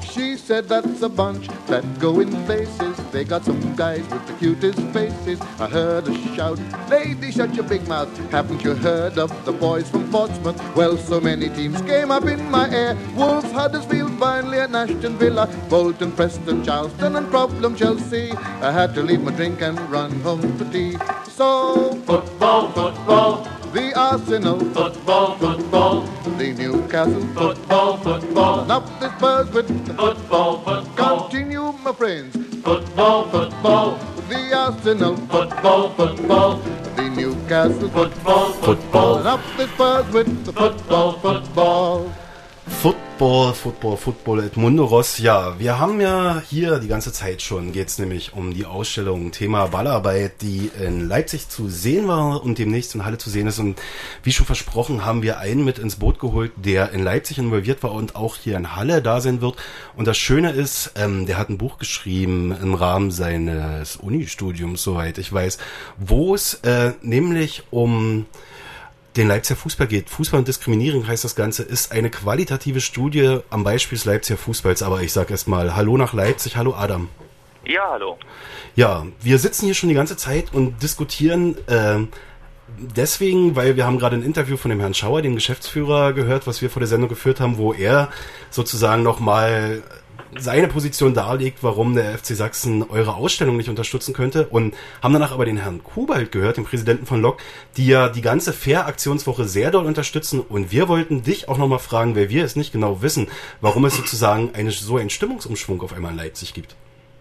said that's a bunch that go in places. They got some guys with the cutest faces. I heard a shout, lady, shut your big mouth. Haven't you heard of the boys from Portsmouth? Well, so many teams came up in my air. Wolves, Huddersfield, Burnley and Ashton Villa, Bolton, Preston, Charleston and Problem, Chelsea. I had to leave my drink and run home for tea. So, football, football, the Arsenal, football, football, the Newcastle, football, football, and up the Spurs with the football, football. Continue, my friends, football, football, the Arsenal, football, football, the Newcastle, football, football, and up the Spurs with the football, football. Football, Football, Football, Edmundo Ross. Ja, wir haben ja hier die ganze Zeit schon, geht's nämlich um die Ausstellung Thema Ballarbeit, die in Leipzig zu sehen war und demnächst in Halle zu sehen ist. Und wie schon versprochen, haben wir einen mit ins Boot geholt, der in Leipzig involviert war und auch hier in Halle da sein wird. Und das Schöne ist, ähm, der hat ein Buch geschrieben im Rahmen seines Uni-Studiums, soweit ich weiß, wo es äh, nämlich um den Leipziger Fußball geht. Fußball und Diskriminierung heißt das Ganze, ist eine qualitative Studie am Beispiel des Leipziger Fußballs. Aber ich sage erst mal Hallo nach Leipzig. Hallo Adam. Ja, hallo. Ja, wir sitzen hier schon die ganze Zeit und diskutieren äh, deswegen, weil wir haben gerade ein Interview von dem Herrn Schauer, dem Geschäftsführer, gehört, was wir vor der Sendung geführt haben, wo er sozusagen nochmal seine Position darlegt, warum der F C Sachsen eure Ausstellung nicht unterstützen könnte, und haben danach aber den Herrn Kubalt gehört, den Präsidenten von Lok, die ja die ganze Fair-Aktionswoche sehr doll unterstützen, und wir wollten dich auch nochmal fragen, weil wir es nicht genau wissen, warum es sozusagen eine, so einen Stimmungsumschwung auf einmal in Leipzig gibt.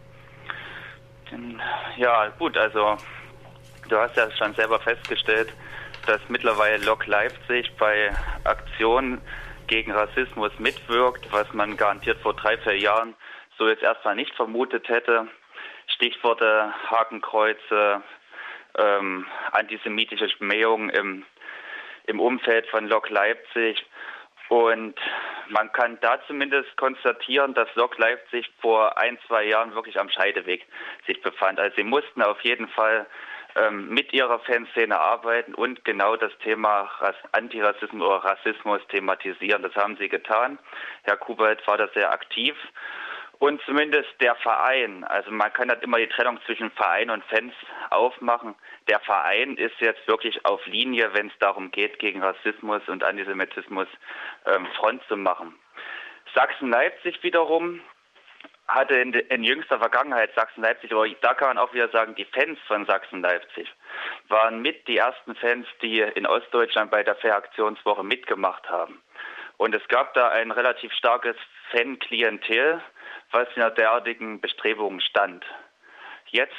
Ja, gut, also du hast ja schon selber festgestellt, dass mittlerweile Lok Leipzig bei Aktionen gegen Rassismus mitwirkt, was man garantiert vor drei, vier Jahren so jetzt erstmal nicht vermutet hätte. Stichworte Hakenkreuze, ähm, antisemitische Schmähungen im, im Umfeld von Lok Leipzig. Und man kann da zumindest konstatieren, dass Lok Leipzig vor ein, zwei Jahren wirklich am Scheideweg sich befand. Also sie mussten auf jeden Fall mit ihrer Fanszene arbeiten und genau das Thema Antirassismus oder Rassismus thematisieren. Das haben sie getan. Herr Kubalt war da sehr aktiv. Und zumindest der Verein, also man kann halt immer die Trennung zwischen Verein und Fans aufmachen. Der Verein ist jetzt wirklich auf Linie, wenn es darum geht, gegen Rassismus und Antisemitismus ähm, Front zu machen. Sachsen-Leipzig wiederum hatte in, in jüngster Vergangenheit Sachsen-Leipzig, aber da kann man auch wieder sagen, die Fans von Sachsen-Leipzig waren mit die ersten Fans, die in Ostdeutschland bei der Fair-Aktionswoche mitgemacht haben. Und es gab da ein relativ starkes Fan-Klientel, was in der derartigen Bestrebungen stand. Jetzt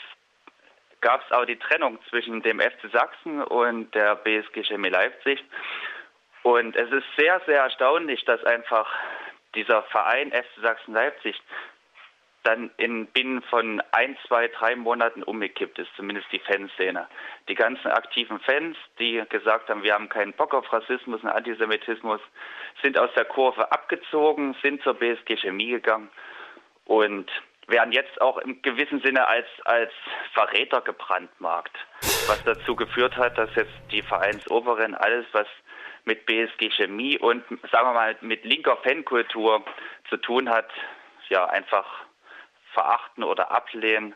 gab es aber die Trennung zwischen dem F C Sachsen und der B S G Chemie Leipzig. Und es ist sehr, sehr erstaunlich, dass einfach dieser Verein F C Sachsen-Leipzig dann in binnen von ein, zwei, drei Monaten umgekippt ist, zumindest die Fanszene. Die ganzen aktiven Fans, die gesagt haben, wir haben keinen Bock auf Rassismus und Antisemitismus, sind aus der Kurve abgezogen, sind zur B S G Chemie gegangen und werden jetzt auch im gewissen Sinne als, als Verräter gebrandmarkt, was dazu geführt hat, dass jetzt die Vereinsoberen alles, was mit B S G Chemie und, sagen wir mal, mit linker Fankultur zu tun hat, ja, einfach verachten oder ablehnen.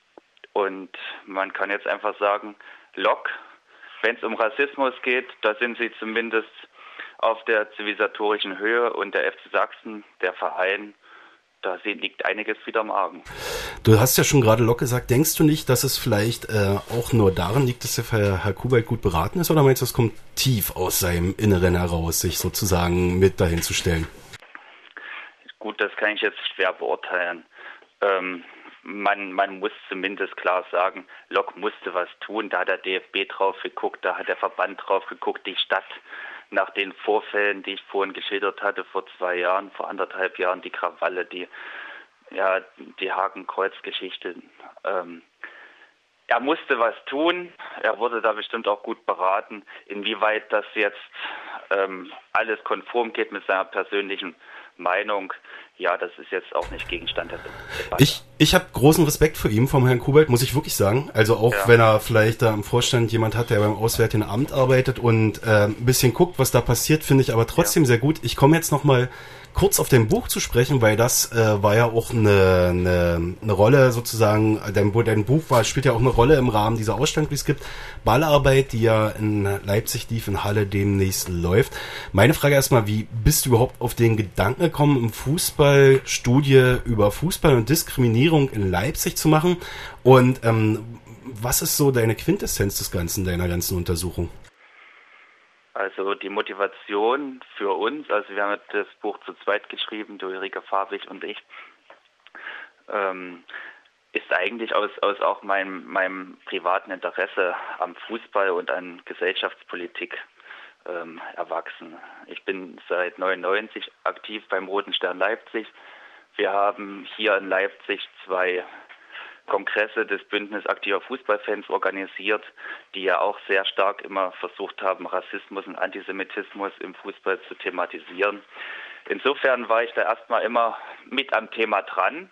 Und man kann jetzt einfach sagen, Lok, wenn es um Rassismus geht, da sind sie zumindest auf der zivilisatorischen Höhe, und der F C Sachsen, der Verein, da liegt einiges wieder im Argen. Du hast ja schon gerade Lok gesagt, denkst du nicht, dass es vielleicht äh, auch nur daran liegt, dass der Herr Kubalt gut beraten ist, oder meinst du, es kommt tief aus seinem Inneren heraus, sich sozusagen mit dahin zu stellen? Gut, das kann ich jetzt schwer beurteilen. Ähm, man, man muss zumindest klar sagen, Lok musste was tun, da hat der D F B drauf geguckt, da hat der Verband drauf geguckt, die Stadt, nach den Vorfällen, die ich vorhin geschildert hatte, vor zwei Jahren, vor anderthalb Jahren, die Krawalle, die, ja, die Hakenkreuz-Geschichte. Ähm, er musste was tun, er wurde da bestimmt auch gut beraten, inwieweit das jetzt ähm, alles konform geht mit seiner persönlichen Meinung. Ja, das ist jetzt auch nicht Gegenstand der Debatte. Ich, ich habe großen Respekt vor ihm, vom Herrn Kubalt, muss ich wirklich sagen. Also auch ja. wenn er vielleicht da im Vorstand jemand hat, der beim Auswärtigen Amt arbeitet und äh, ein bisschen guckt, was da passiert, finde ich aber trotzdem ja. sehr gut. Ich komme jetzt nochmal kurz auf dein Buch zu sprechen, weil das äh, war ja auch eine, eine, eine Rolle sozusagen, dein, dein Buch war, spielt ja auch eine Rolle im Rahmen dieser Ausstellung, die es gibt. Ballarbeit, die ja in Leipzig lief, in Halle demnächst läuft. Meine Frage erstmal, wie bist du überhaupt auf den Gedanken gekommen, im Fußball Studie über Fußball und Diskriminierung in Leipzig zu machen? Und ähm, was ist so deine Quintessenz des Ganzen, deiner ganzen Untersuchung? Also die Motivation für uns, also wir haben das Buch zu zweit geschrieben, du, Ulrike Farbig und ich, ähm, ist eigentlich aus, aus auch meinem, meinem privaten Interesse am Fußball und an Gesellschaftspolitik ähm, erwachsen. Ich bin seit neunundneunzig aktiv beim Roten Stern Leipzig. Wir haben hier in Leipzig zwei Kongresse des Bündnis aktiver Fußballfans organisiert, die ja auch sehr stark immer versucht haben, Rassismus und Antisemitismus im Fußball zu thematisieren. Insofern war ich da erstmal immer mit am Thema dran.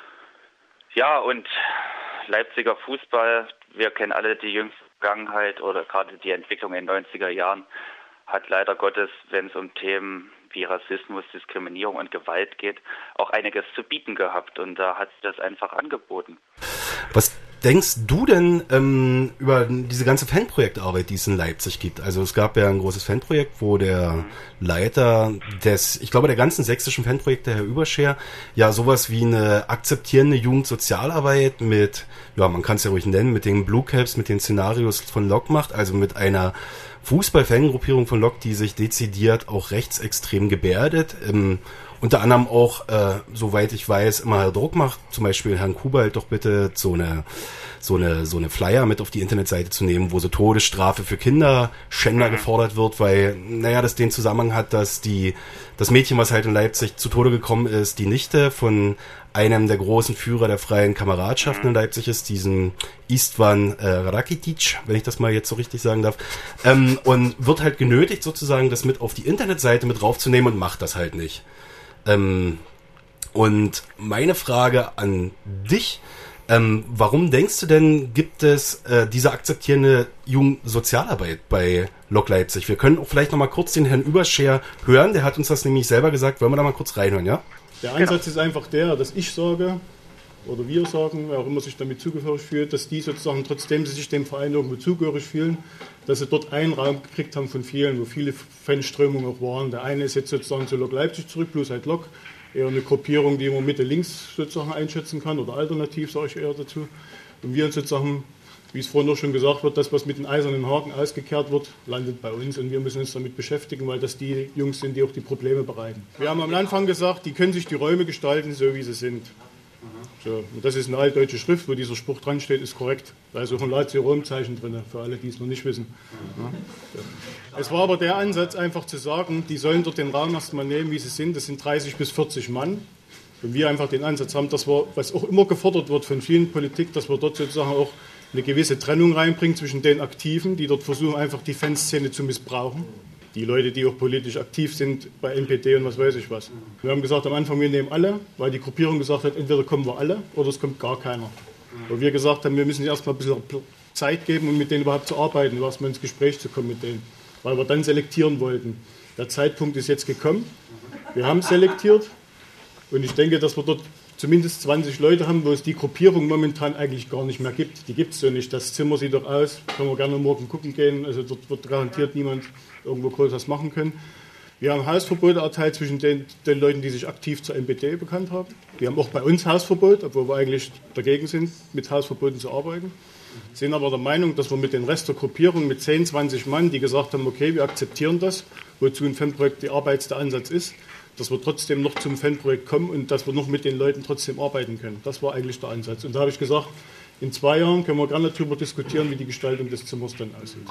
Ja, und Leipziger Fußball, wir kennen alle die jüngste Vergangenheit oder gerade die Entwicklung in den neunziger Jahren, hat leider Gottes, wenn es um Themen wie Rassismus, Diskriminierung und Gewalt geht, auch einiges zu bieten gehabt. Und da hat sich das einfach angeboten. Was denkst du denn ähm, über diese ganze Fanprojektarbeit, die es in Leipzig gibt? Also es gab ja ein großes Fanprojekt, wo der Leiter des, ich glaube, der ganzen sächsischen Fanprojekte, Herr Überscher, ja sowas wie eine akzeptierende Jugendsozialarbeit mit, ja, man kann es ja ruhig nennen, mit den Blue Caps, mit den Szenarios von Lok macht, also mit einer Fußball-Fangruppierung von Lok, die sich dezidiert auch rechtsextrem gebärdet, ähm, unter anderem auch, äh, soweit ich weiß, immer Druck macht, zum Beispiel Herrn Kubalt doch bitte so eine so eine so eine Flyer mit auf die Internetseite zu nehmen, wo so Todesstrafe für Kinderschänder gefordert wird, weil, naja, das den Zusammenhang hat, dass die das Mädchen, was halt in Leipzig zu Tode gekommen ist, die Nichte von einem der großen Führer der freien Kameradschaften in Leipzig ist, diesen Istvan äh, Rakitic, wenn ich das mal jetzt so richtig sagen darf, ähm, und wird halt genötigt sozusagen, das mit auf die Internetseite mit draufzunehmen und macht das halt nicht. Ähm, und meine Frage an dich, ähm, warum denkst du denn, gibt es äh, diese akzeptierende Jugendsozialarbeit bei Lok Leipzig? Wir können auch vielleicht noch mal kurz den Herrn Überscher hören, der hat uns das nämlich selber gesagt. Wollen wir da mal kurz reinhören, ja? Der Ansatz ist einfach der, dass ich sage, oder wir sagen, wer auch immer sich damit zugehörig fühlt, dass die sozusagen, trotzdem sie sich dem Verein irgendwo zugehörig fühlen, dass sie dort einen Raum gekriegt haben von vielen, wo viele Fanströmungen auch waren. Der eine ist jetzt sozusagen zu Lok Leipzig zurück, plus halt Lok, eher eine Gruppierung, die man Mitte-Links sozusagen einschätzen kann, oder alternativ, sage ich eher dazu. Und wir sozusagen, wie es vorhin auch schon gesagt wird, das, was mit den eisernen Haken ausgekehrt wird, landet bei uns und wir müssen uns damit beschäftigen, weil das die Jungs sind, die auch die Probleme bereiten. Wir haben am Anfang gesagt, die können sich die Räume gestalten, so wie sie sind. So, und das ist eine altdeutsche Schrift, wo dieser Spruch dran steht, ist korrekt. Da ist auch ein Lazio-Rom-Zeichen drin, für alle, die es noch nicht wissen. Ja. So. Es war aber der Ansatz, einfach zu sagen, die sollen dort den Raum erstmal nehmen, wie sie sind. Das sind dreißig bis vierzig Mann. Und wir einfach den Ansatz haben, dass wir, was auch immer gefordert wird von vielen Politik, dass wir dort sozusagen auch eine gewisse Trennung reinbringen zwischen den Aktiven, die dort versuchen, einfach die Fanszene zu missbrauchen. Die Leute, die auch politisch aktiv sind bei N P D und was weiß ich was. Wir haben gesagt, am Anfang, wir nehmen alle, weil die Gruppierung gesagt hat, entweder kommen wir alle oder es kommt gar keiner. Weil wir gesagt haben, wir müssen erstmal ein bisschen Zeit geben, um mit denen überhaupt zu arbeiten, erstmal ins Gespräch zu kommen mit denen. Weil wir dann selektieren wollten. Der Zeitpunkt ist jetzt gekommen. Wir haben selektiert und ich denke, dass wir dort zumindest zwanzig Leute haben, wo es die Gruppierung momentan eigentlich gar nicht mehr gibt. Die gibt es so nicht. Das Zimmer sieht doch aus, können wir gerne morgen gucken gehen. Also dort wird garantiert niemand irgendwo groß was machen können. Wir haben Hausverbote erteilt zwischen den, den Leuten, die sich aktiv zur N P D bekannt haben. Wir haben auch bei uns Hausverbot, obwohl wir eigentlich dagegen sind, mit Hausverboten zu arbeiten. Sind aber der Meinung, dass wir mit dem Rest der Gruppierung, mit zehn, zwanzig Mann, die gesagt haben, okay, wir akzeptieren das, wozu ein Fanprojekt die arbeitste Ansatz ist, dass wir trotzdem noch zum Fanprojekt kommen und dass wir noch mit den Leuten trotzdem arbeiten können. Das war eigentlich der Ansatz. Und da habe ich gesagt, in zwei Jahren können wir gerne darüber diskutieren, wie die Gestaltung des Zimmers dann aussieht.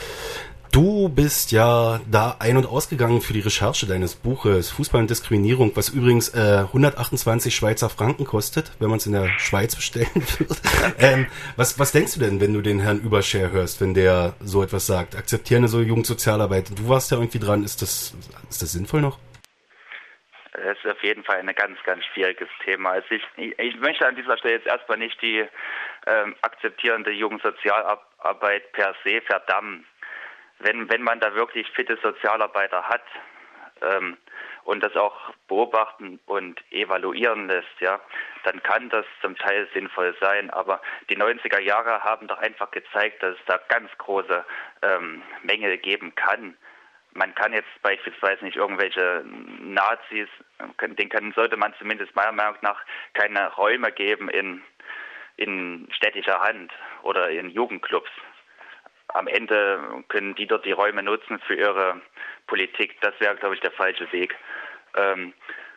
Du bist ja da ein- und ausgegangen für die Recherche deines Buches Fußball und Diskriminierung, was übrigens äh, hundertachtundzwanzig Schweizer Franken kostet, wenn man es in der Schweiz bestellen würde. ähm, was, was denkst du denn, wenn du den Herrn Überscher hörst, wenn der so etwas sagt? Akzeptierende so Jugendsozialarbeit. Du warst ja irgendwie dran. Ist das, ist das sinnvoll noch? Das ist auf jeden Fall ein ganz, ganz schwieriges Thema. Also ich, ich, ich möchte an dieser Stelle jetzt erstmal nicht die ähm, akzeptierende Jugendsozialarbeit per se verdammen. Wenn, wenn man da wirklich fitte Sozialarbeiter hat ähm, und das auch beobachten und evaluieren lässt, ja, dann kann das zum Teil sinnvoll sein. Aber die neunziger Jahre haben doch einfach gezeigt, dass es da ganz große ähm, Mängel geben kann. Man kann jetzt beispielsweise nicht irgendwelche Nazis, den kann, sollte man zumindest meiner Meinung nach keine Räume geben in, in städtischer Hand oder in Jugendclubs. Am Ende können die dort die Räume nutzen für ihre Politik. Das wäre, glaube ich, der falsche Weg. Ähm,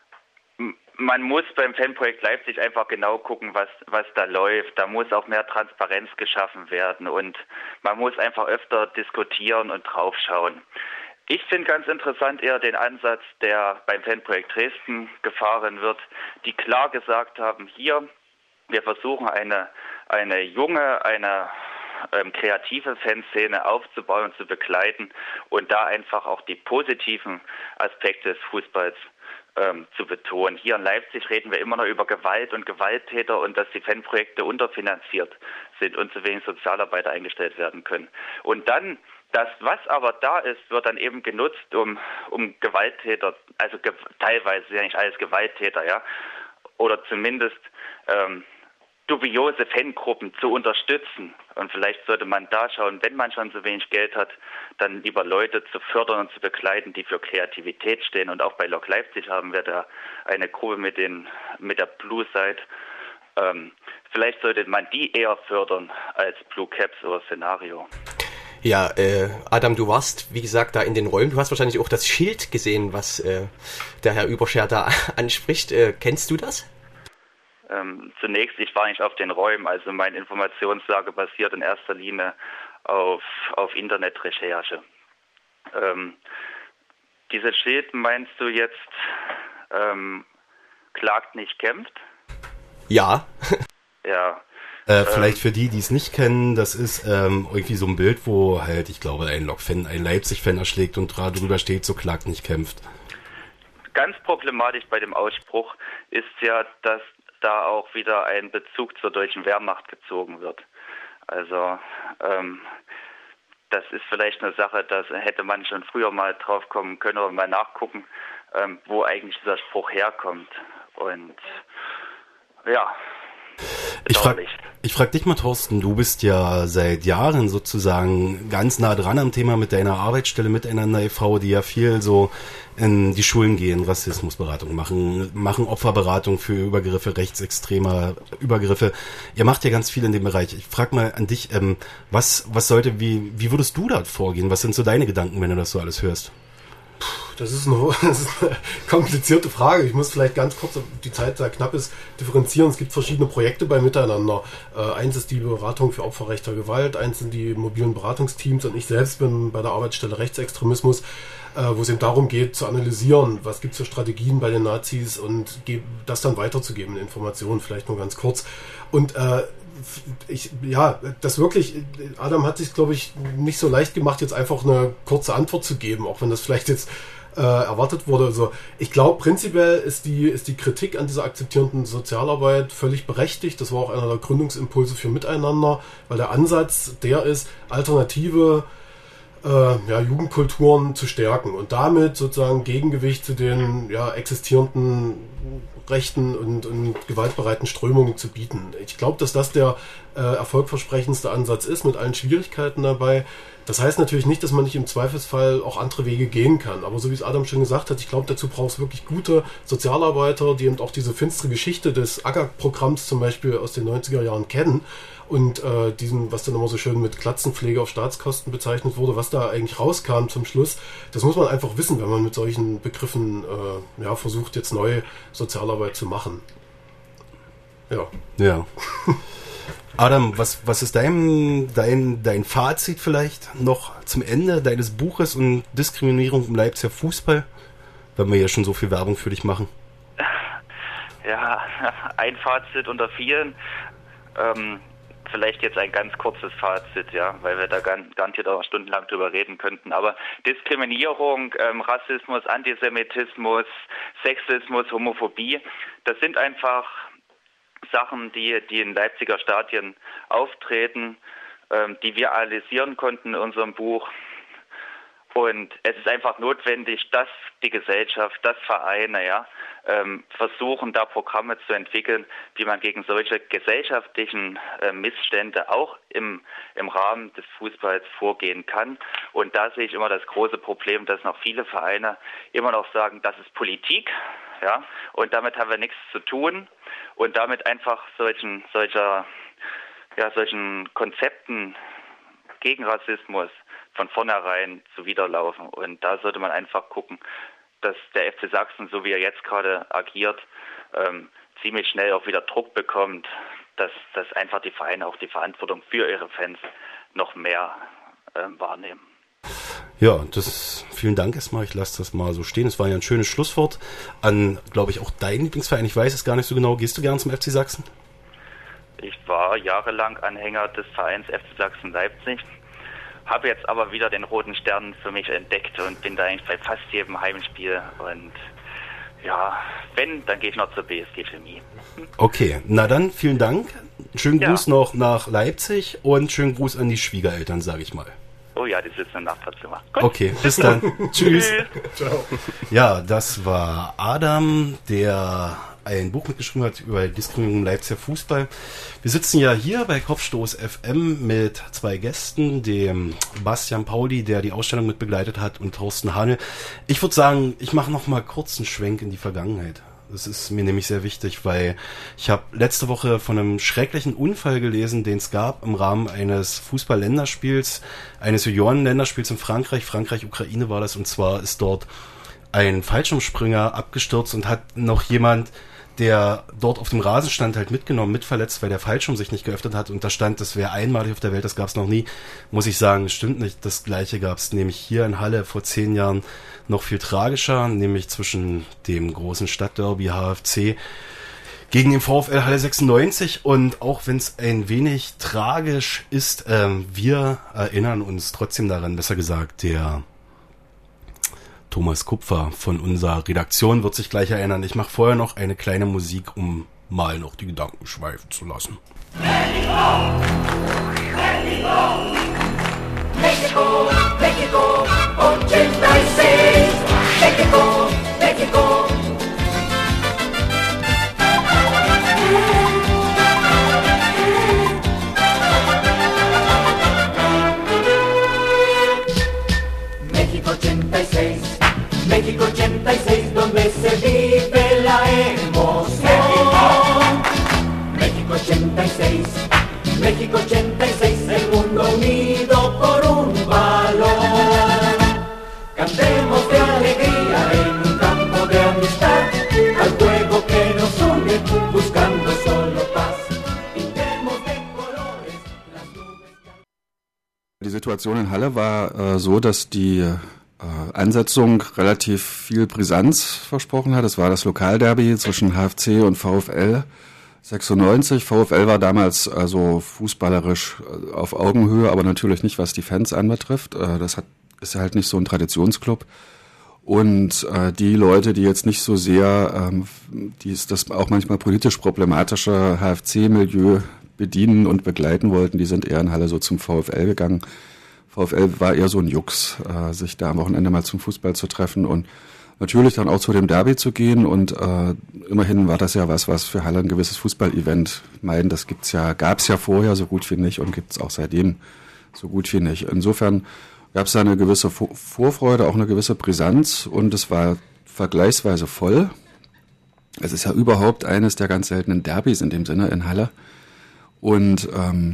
man muss beim Fanprojekt Leipzig einfach genau gucken, was, was da läuft. Da muss auch mehr Transparenz geschaffen werden und man muss einfach öfter diskutieren und draufschauen. Ich finde ganz interessant eher den Ansatz, der beim Fanprojekt Dresden gefahren wird, die klar gesagt haben, hier, wir versuchen eine, eine junge, eine ähm, kreative Fanszene aufzubauen und zu begleiten und da einfach auch die positiven Aspekte des Fußballs ähm, zu betonen. Hier in Leipzig reden wir immer noch über Gewalt und Gewalttäter und dass die Fanprojekte unterfinanziert sind und zu wenig Sozialarbeiter eingestellt werden können. Und dann das, was aber da ist, wird dann eben genutzt, um, um Gewalttäter, also ge- teilweise ja nicht alles Gewalttäter, ja, oder zumindest ähm, dubiose Fangruppen zu unterstützen. Und vielleicht sollte man da schauen, wenn man schon so wenig Geld hat, dann lieber Leute zu fördern und zu begleiten, die für Kreativität stehen. Und auch bei Lok Leipzig haben wir da eine Gruppe mit den mit der Blue Side. Ähm, vielleicht sollte man die eher fördern als Blue Caps oder Szenario. Ja, äh, Adam, du warst, wie gesagt, da in den Räumen. Du hast wahrscheinlich auch das Schild gesehen, was äh, der Herr Überscher da anspricht. Äh, kennst du das? Ähm, zunächst, ich war nicht auf den Räumen, also meine Informationslage basiert in erster Linie auf, auf Internetrecherche. Ähm, dieses Schild meinst du jetzt, ähm, klagt nicht kämpft? Ja. Ja. Äh, vielleicht für die, die es nicht kennen, das ist ähm, irgendwie so ein Bild, wo halt, ich glaube, ein Lok-Fan, ein Leipzig-Fan erschlägt und drüber steht, so klagt nicht kämpft. Ganz problematisch bei dem Ausspruch ist ja, dass da auch wieder ein Bezug zur deutschen Wehrmacht gezogen wird. Also ähm, das ist vielleicht eine Sache, da hätte man schon früher mal drauf kommen können oder mal nachgucken, ähm, wo eigentlich dieser Spruch herkommt. Und ja, ich frage ich frag dich mal, Thorsten, du bist ja seit Jahren sozusagen ganz nah dran am Thema mit deiner Arbeitsstelle Miteinander e V, die ja viel so in die Schulen gehen, Rassismusberatung machen, machen Opferberatung für Übergriffe, rechtsextremer Übergriffe. Ihr macht ja ganz viel in dem Bereich. Ich frage mal an dich, ähm, was, was sollte, wie, wie würdest du da vorgehen? Was sind so deine Gedanken, wenn du das so alles hörst? Das ist, eine, das ist eine komplizierte Frage. Ich muss vielleicht ganz kurz, die Zeit sehr knapp ist, differenzieren. Es gibt verschiedene Projekte bei Miteinander. Äh, eins ist die Beratung für Opfer rechter Gewalt, eins sind die mobilen Beratungsteams und ich selbst bin bei der Arbeitsstelle Rechtsextremismus, äh, wo es eben darum geht, zu analysieren, was gibt es für Strategien bei den Nazis und das dann weiterzugeben in Informationen, vielleicht nur ganz kurz. Und äh, Ich, ja, das wirklich, Adam hat sich, glaube ich, nicht so leicht gemacht, jetzt einfach eine kurze Antwort zu geben, auch wenn das vielleicht jetzt äh, erwartet wurde. Also ich glaube, prinzipiell ist die, ist die Kritik an dieser akzeptierenden Sozialarbeit völlig berechtigt. Das war auch einer der Gründungsimpulse für Miteinander, weil der Ansatz der ist, alternative äh, ja, Jugendkulturen zu stärken und damit sozusagen Gegengewicht zu den ja, existierenden rechten und, und gewaltbereiten Strömungen zu bieten. Ich glaube, dass das der äh, erfolgversprechendste Ansatz ist, mit allen Schwierigkeiten dabei. Das heißt natürlich nicht, dass man nicht im Zweifelsfall auch andere Wege gehen kann. Aber so wie es Adam schon gesagt hat, ich glaube, dazu braucht es wirklich gute Sozialarbeiter, die eben auch diese finstere Geschichte des A G A-Programms zum Beispiel aus den neunziger Jahren kennen und äh, diesen, was dann immer so schön mit Glatzenpflege auf Staatskosten bezeichnet wurde, was da eigentlich rauskam zum Schluss, das muss man einfach wissen, wenn man mit solchen Begriffen äh, ja, versucht, jetzt neue Sozialarbeit zu machen. Ja. Ja. Adam, was, was ist dein, dein, dein Fazit vielleicht noch zum Ende deines Buches und Diskriminierung im Leipziger Fußball, wenn wir ja schon so viel Werbung für dich machen? Ja, ein Fazit unter vielen. Ähm, vielleicht jetzt ein ganz kurzes Fazit, ja, weil wir da garantiert auch stundenlang drüber reden könnten. Aber Diskriminierung, ähm, Rassismus, Antisemitismus, Sexismus, Homophobie, das sind einfach Sachen, die, die in Leipziger Stadien auftreten, ähm, die wir analysieren konnten in unserem Buch. Und es ist einfach notwendig, dass die Gesellschaft, dass Vereine, ja, ähm, versuchen, da Programme zu entwickeln, wie man gegen solche gesellschaftlichen äh, Missstände auch im, im Rahmen des Fußballs vorgehen kann. Und da sehe ich immer das große Problem, dass noch viele Vereine immer noch sagen, das ist Politik, ja, und damit haben wir nichts zu tun und damit einfach solchen, solcher, ja, solchen Konzepten gegen Rassismus von vornherein zuwiderlaufen. Und da sollte man einfach gucken, dass der F C Sachsen, so wie er jetzt gerade agiert, ähm, ziemlich schnell auch wieder Druck bekommt, dass, dass einfach die Vereine auch die Verantwortung für ihre Fans noch mehr ähm, wahrnehmen. Ja, das vielen Dank erstmal. Ich lasse das mal so stehen. Es war ja ein schönes Schlusswort an, glaube ich, auch dein Lieblingsverein. Ich weiß es gar nicht so genau. Gehst du gern zum F C Sachsen? Ich war jahrelang Anhänger des Vereins F C Sachsen Leipzig. Habe jetzt aber wieder den roten Stern für mich entdeckt und bin da eigentlich bei fast jedem Heimspiel. Und ja, wenn, dann gehe ich noch zur B S G Chemie. Okay, na dann, vielen Dank. Schönen Gruß Ja. noch nach Leipzig und schönen Gruß an die Schwiegereltern, sage ich mal. Oh ja, die sitzen im Nachbarzimmer. Gut. Okay, bis dann. Tschüss. Ciao. Ja, das war Adam, der ein Buch mitgeschrieben hat über Diskriminierung im Leipziger Fußball. Wir sitzen ja hier bei Kopfstoß F M mit zwei Gästen, dem Bastian Pauli, der die Ausstellung mit begleitet hat, und Thorsten Hanel. Ich würde sagen, ich mache noch mal kurz einen Schwenk in die Vergangenheit. Das ist mir nämlich sehr wichtig, weil ich habe letzte Woche von einem schrecklichen Unfall gelesen, den es gab im Rahmen eines Fußball-Länderspiels, eines Junioren-Länderspiels in Frankreich. Frankreich-Ukraine war das, und zwar ist dort ein Fallschirmspringer abgestürzt und hat noch jemand, der dort auf dem Rasen stand, halt mitgenommen, mitverletzt, weil der Fallschirm sich nicht geöffnet hat, und da stand, das wäre einmalig auf der Welt, das gab es noch nie. Muss ich sagen, stimmt nicht. Das Gleiche gab es nämlich hier in Halle vor zehn Jahren noch viel tragischer, nämlich zwischen dem großen Stadtderby H F C gegen den VfL Halle sechsundneunzig. Und auch wenn es ein wenig tragisch ist, ähm, wir erinnern uns trotzdem daran, besser gesagt, der Thomas Kupfer von unserer Redaktion wird sich gleich erinnern. Ich mache vorher noch eine kleine Musik, um mal noch die Gedanken schweifen zu lassen. México, México, México, ochenta y seis. México, México. México ochenta y seis, México ochenta y seis, donde se vive la emoción. México ochenta y seis, México ochenta y seis, el mundo unido por un balón. Cantemos de alegría en un campo de amistad, al juego que nos une, buscando solo paz. Pintemos de colores las nubes. Die Situation in Halle war äh, so, dass die äh, Ansetzung relativ viel Brisanz versprochen hat. Es war das Lokalderby zwischen H F C und VfL sechsundneunzig. VfL war damals also fußballerisch auf Augenhöhe, aber natürlich nicht, was die Fans anbetrifft. Das hat, ist halt nicht so ein Traditionsclub. Und äh, die Leute, die jetzt nicht so sehr ähm, die ist das auch manchmal politisch problematische H F C-Milieu bedienen und begleiten wollten, die sind eher in Halle so zum VfL gegangen. VfL war eher so ein Jux, äh, sich da am Wochenende mal zum Fußball zu treffen und natürlich dann auch zu dem Derby zu gehen. Und äh, immerhin war das ja was, was für Halle ein gewisses Fußball-Event meint. Das gibt's ja, gab's ja vorher so gut wie nicht und gibt's auch seitdem so gut wie nicht. Insofern gab's da eine gewisse Vorfreude, auch eine gewisse Brisanz, und es war vergleichsweise voll. Es ist ja überhaupt eines der ganz seltenen Derbys in dem Sinne in Halle. Und ähm,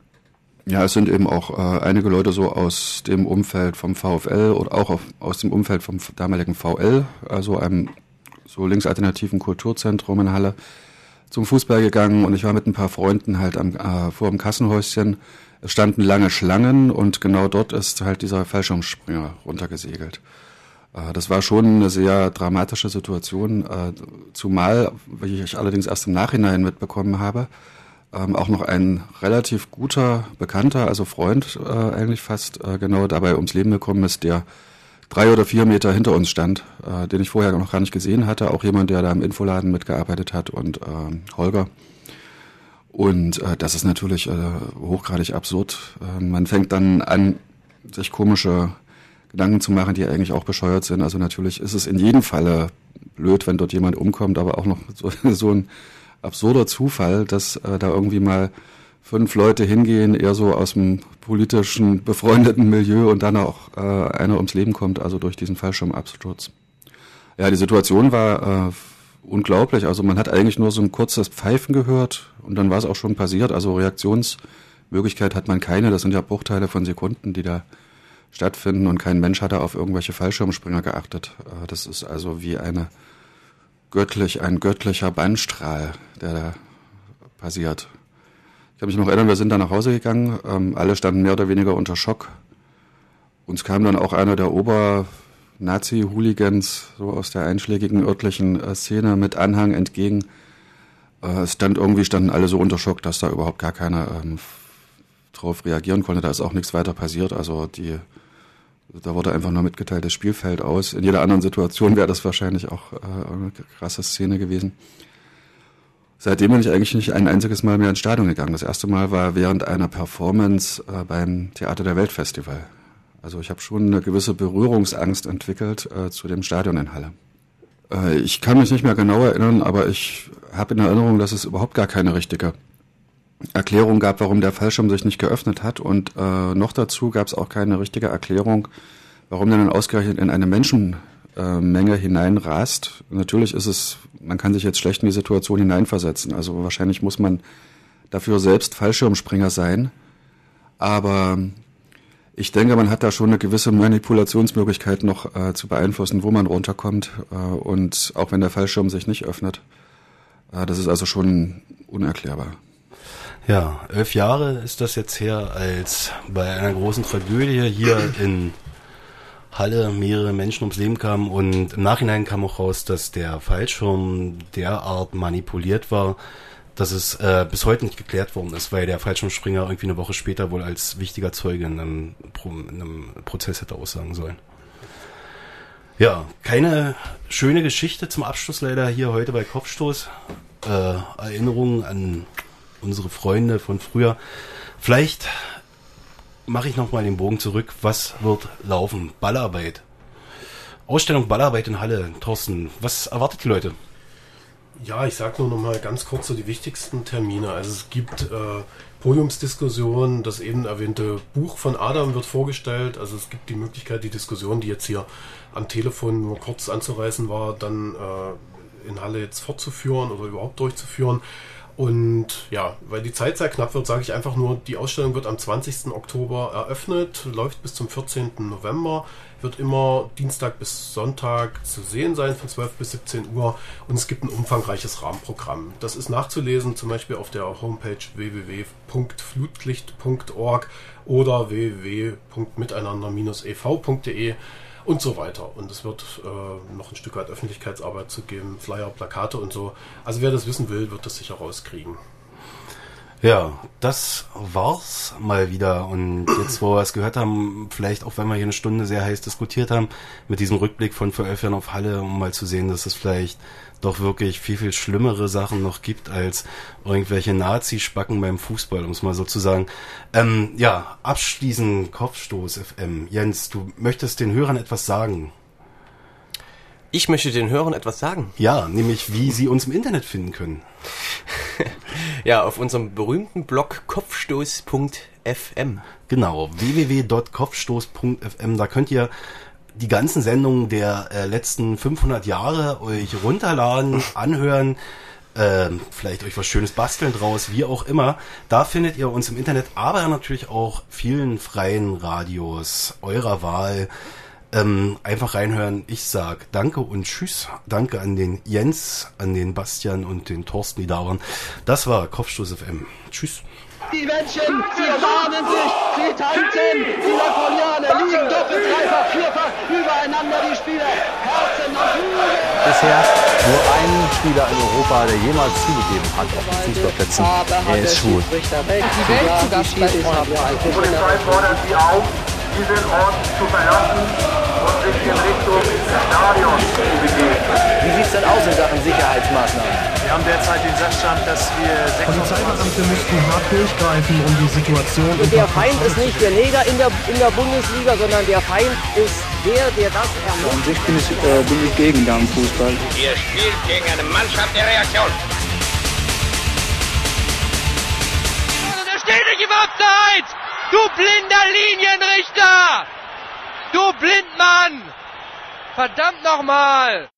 ja, es sind eben auch äh, einige Leute so aus dem Umfeld vom VfL oder auch auf, aus dem Umfeld vom damaligen V L, also einem so linksalternativen Kulturzentrum in Halle, zum Fußball gegangen, und ich war mit ein paar Freunden halt am, äh, vor dem Kassenhäuschen. Es standen lange Schlangen, und genau dort ist halt dieser Fallschirmspringer runtergesegelt. Äh, das war schon eine sehr dramatische Situation, äh, zumal, wie ich allerdings erst im Nachhinein mitbekommen habe, Ähm, auch noch ein relativ guter Bekannter, also Freund äh, eigentlich fast, äh, genau dabei ums Leben gekommen ist, der drei oder vier Meter hinter uns stand, äh, den ich vorher noch gar nicht gesehen hatte. Auch jemand, der da im Infoladen mitgearbeitet hat, und äh, Holger. Und äh, das ist natürlich äh, hochgradig absurd. Äh, man fängt dann an, sich komische Gedanken zu machen, die eigentlich auch bescheuert sind. Also natürlich ist es in jedem Falle blöd, wenn dort jemand umkommt, aber auch noch so, so ein absurder Zufall, dass äh, da irgendwie mal fünf Leute hingehen, eher so aus dem politischen, befreundeten Milieu und dann auch äh, einer ums Leben kommt, also durch diesen Fallschirmabsturz. Ja, die Situation war äh, unglaublich. Also man hat eigentlich nur so ein kurzes Pfeifen gehört und dann war es auch schon passiert. Also Reaktionsmöglichkeit hat man keine. Das sind ja Bruchteile von Sekunden, die da stattfinden und kein Mensch hat da auf irgendwelche Fallschirmspringer geachtet. Äh, das ist also wie eine göttlich, ein göttlicher Bannstrahl, der da passiert. Ich kann mich noch erinnern, wir sind da nach Hause gegangen, ähm, alle standen mehr oder weniger unter Schock. Uns kam dann auch einer der Ober-Nazi-Hooligans, so aus der einschlägigen örtlichen äh, Szene mit Anhang entgegen. Äh, es stand irgendwie, standen alle so unter Schock, dass da überhaupt gar keiner ähm, drauf reagieren konnte. Da ist auch nichts weiter passiert. Also die, da wurde einfach nur mitgeteilt, das Spiel fällt aus. In jeder anderen Situation wäre das wahrscheinlich auch äh, eine krasse Szene gewesen. Seitdem bin ich eigentlich nicht ein einziges Mal mehr ins Stadion gegangen. Das erste Mal war während einer Performance äh, beim Theater der Welt Festival. Also ich habe schon eine gewisse Berührungsangst entwickelt äh, zu dem Stadion in Halle. Äh, ich kann mich nicht mehr genau erinnern, aber ich habe in Erinnerung, dass es überhaupt gar keine richtige Erklärung gab, warum der Fallschirm sich nicht geöffnet hat. Und äh, noch dazu gab es auch keine richtige Erklärung, warum der dann ausgerechnet in eine Menschenmenge hineinrast. Natürlich ist es, man kann sich jetzt schlecht in die Situation hineinversetzen. Also wahrscheinlich muss man dafür selbst Fallschirmspringer sein. Aber ich denke, man hat da schon eine gewisse Manipulationsmöglichkeit noch äh, zu beeinflussen, wo man runterkommt. Äh, und auch wenn der Fallschirm sich nicht öffnet, äh, das ist also schon unerklärbar. Ja, elf Jahre ist das jetzt her, als bei einer großen Tragödie hier in Halle mehrere Menschen ums Leben kamen und im Nachhinein kam auch raus, dass der Fallschirm derart manipuliert war, dass es äh, bis heute nicht geklärt worden ist, weil der Fallschirmspringer irgendwie eine Woche später wohl als wichtiger Zeuge in einem, in einem Prozess hätte aussagen sollen. Ja, keine schöne Geschichte zum Abschluss leider hier heute bei Kopfstoß. Äh, Erinnerungen an unsere Freunde von früher. Vielleicht mache ich nochmal den Bogen zurück. Was wird laufen? Ballarbeit. Ausstellung Ballarbeit in Halle. Thorsten, was erwartet die Leute? Ja, ich sage nur noch mal ganz kurz so die wichtigsten Termine. Also es gibt äh, Podiumsdiskussionen, das eben erwähnte Buch von Adam wird vorgestellt. Also es gibt die Möglichkeit, die Diskussion, die jetzt hier am Telefon nur kurz anzureißen war, dann äh, in Halle jetzt fortzuführen oder überhaupt durchzuführen. Und ja, weil die Zeit sehr knapp wird, sage ich einfach nur, die Ausstellung wird am zwanzigsten Oktober eröffnet, läuft bis zum vierzehnten November, wird immer Dienstag bis Sonntag zu sehen sein, von zwölf bis siebzehn Uhr. Und es gibt ein umfangreiches Rahmenprogramm. Das ist nachzulesen, zum Beispiel auf der Homepage w w w punkt flutlicht punkt org oder w w w punkt miteinander e v punkt d e. Und so weiter. Und es wird äh, noch ein Stück weit Öffentlichkeitsarbeit zu geben, Flyer, Plakate und so. Also wer das wissen will, wird das sicher rauskriegen. Ja, das war's mal wieder. Und jetzt, wo wir es gehört haben, vielleicht auch, wenn wir hier eine Stunde sehr heiß diskutiert haben, mit diesem Rückblick von vor elf Jahren auf Halle, um mal zu sehen, dass es vielleicht doch wirklich viel, viel schlimmere Sachen noch gibt als irgendwelche Nazi-Spacken beim Fußball, um es mal so zu sagen. Ähm, ja, abschließend Kopfstoß F M. Jens, du möchtest den Hörern etwas sagen? Ich möchte den Hörern etwas sagen. Ja, nämlich wie sie uns im Internet finden können. Ja, auf unserem berühmten Blog kopfstoß punkt f m. Genau, w w w punkt kopfstoß punkt f m. Da könnt ihr die ganzen Sendungen der äh, letzten fünfhundert Jahre euch runterladen, anhören, äh, vielleicht euch was Schönes basteln draus, wie auch immer. Da findet ihr uns im Internet, aber natürlich auch vielen freien Radios eurer Wahl. Ähm, einfach reinhören. Ich sag danke und tschüss. Danke an den Jens, an den Bastian und den Thorsten, die da waren. Das war Kopfstoß F M. Tschüss. Die Männchen, sie umarmen sich, sie tanzen, die Napoleoner liegen doppelt, dreifach, vierfach übereinander, die Spieler, Herzen und Flügel. Bisher nur ein Spieler in Europa, der jemals zugegeben hat auf den Fußballplätzen, er ist schwul. Die Welt zu Gast bei uns. Die Polizei fordert sie auf, diesen Ort zu verlassen und sich in Richtung Stadion zu begeben. Wie sieht es denn aus in Sachen Sicherheitsmaßnahmen? Wir haben derzeit den Sachstand, dass wir Polizeibeamte müssten hart durchgreifen, um die Situation... Und der Feind ist nicht der Neger in der, in der Bundesliga, sondern der Feind ist der, der das erlaubt. An sich bin ich, äh, bin ich gegen Damenfußball. Ihr spielt gegen eine Mannschaft der Reaktion. Da steht nicht im Abseits! Du blinder Linienrichter! Du Blindmann! Verdammt nochmal!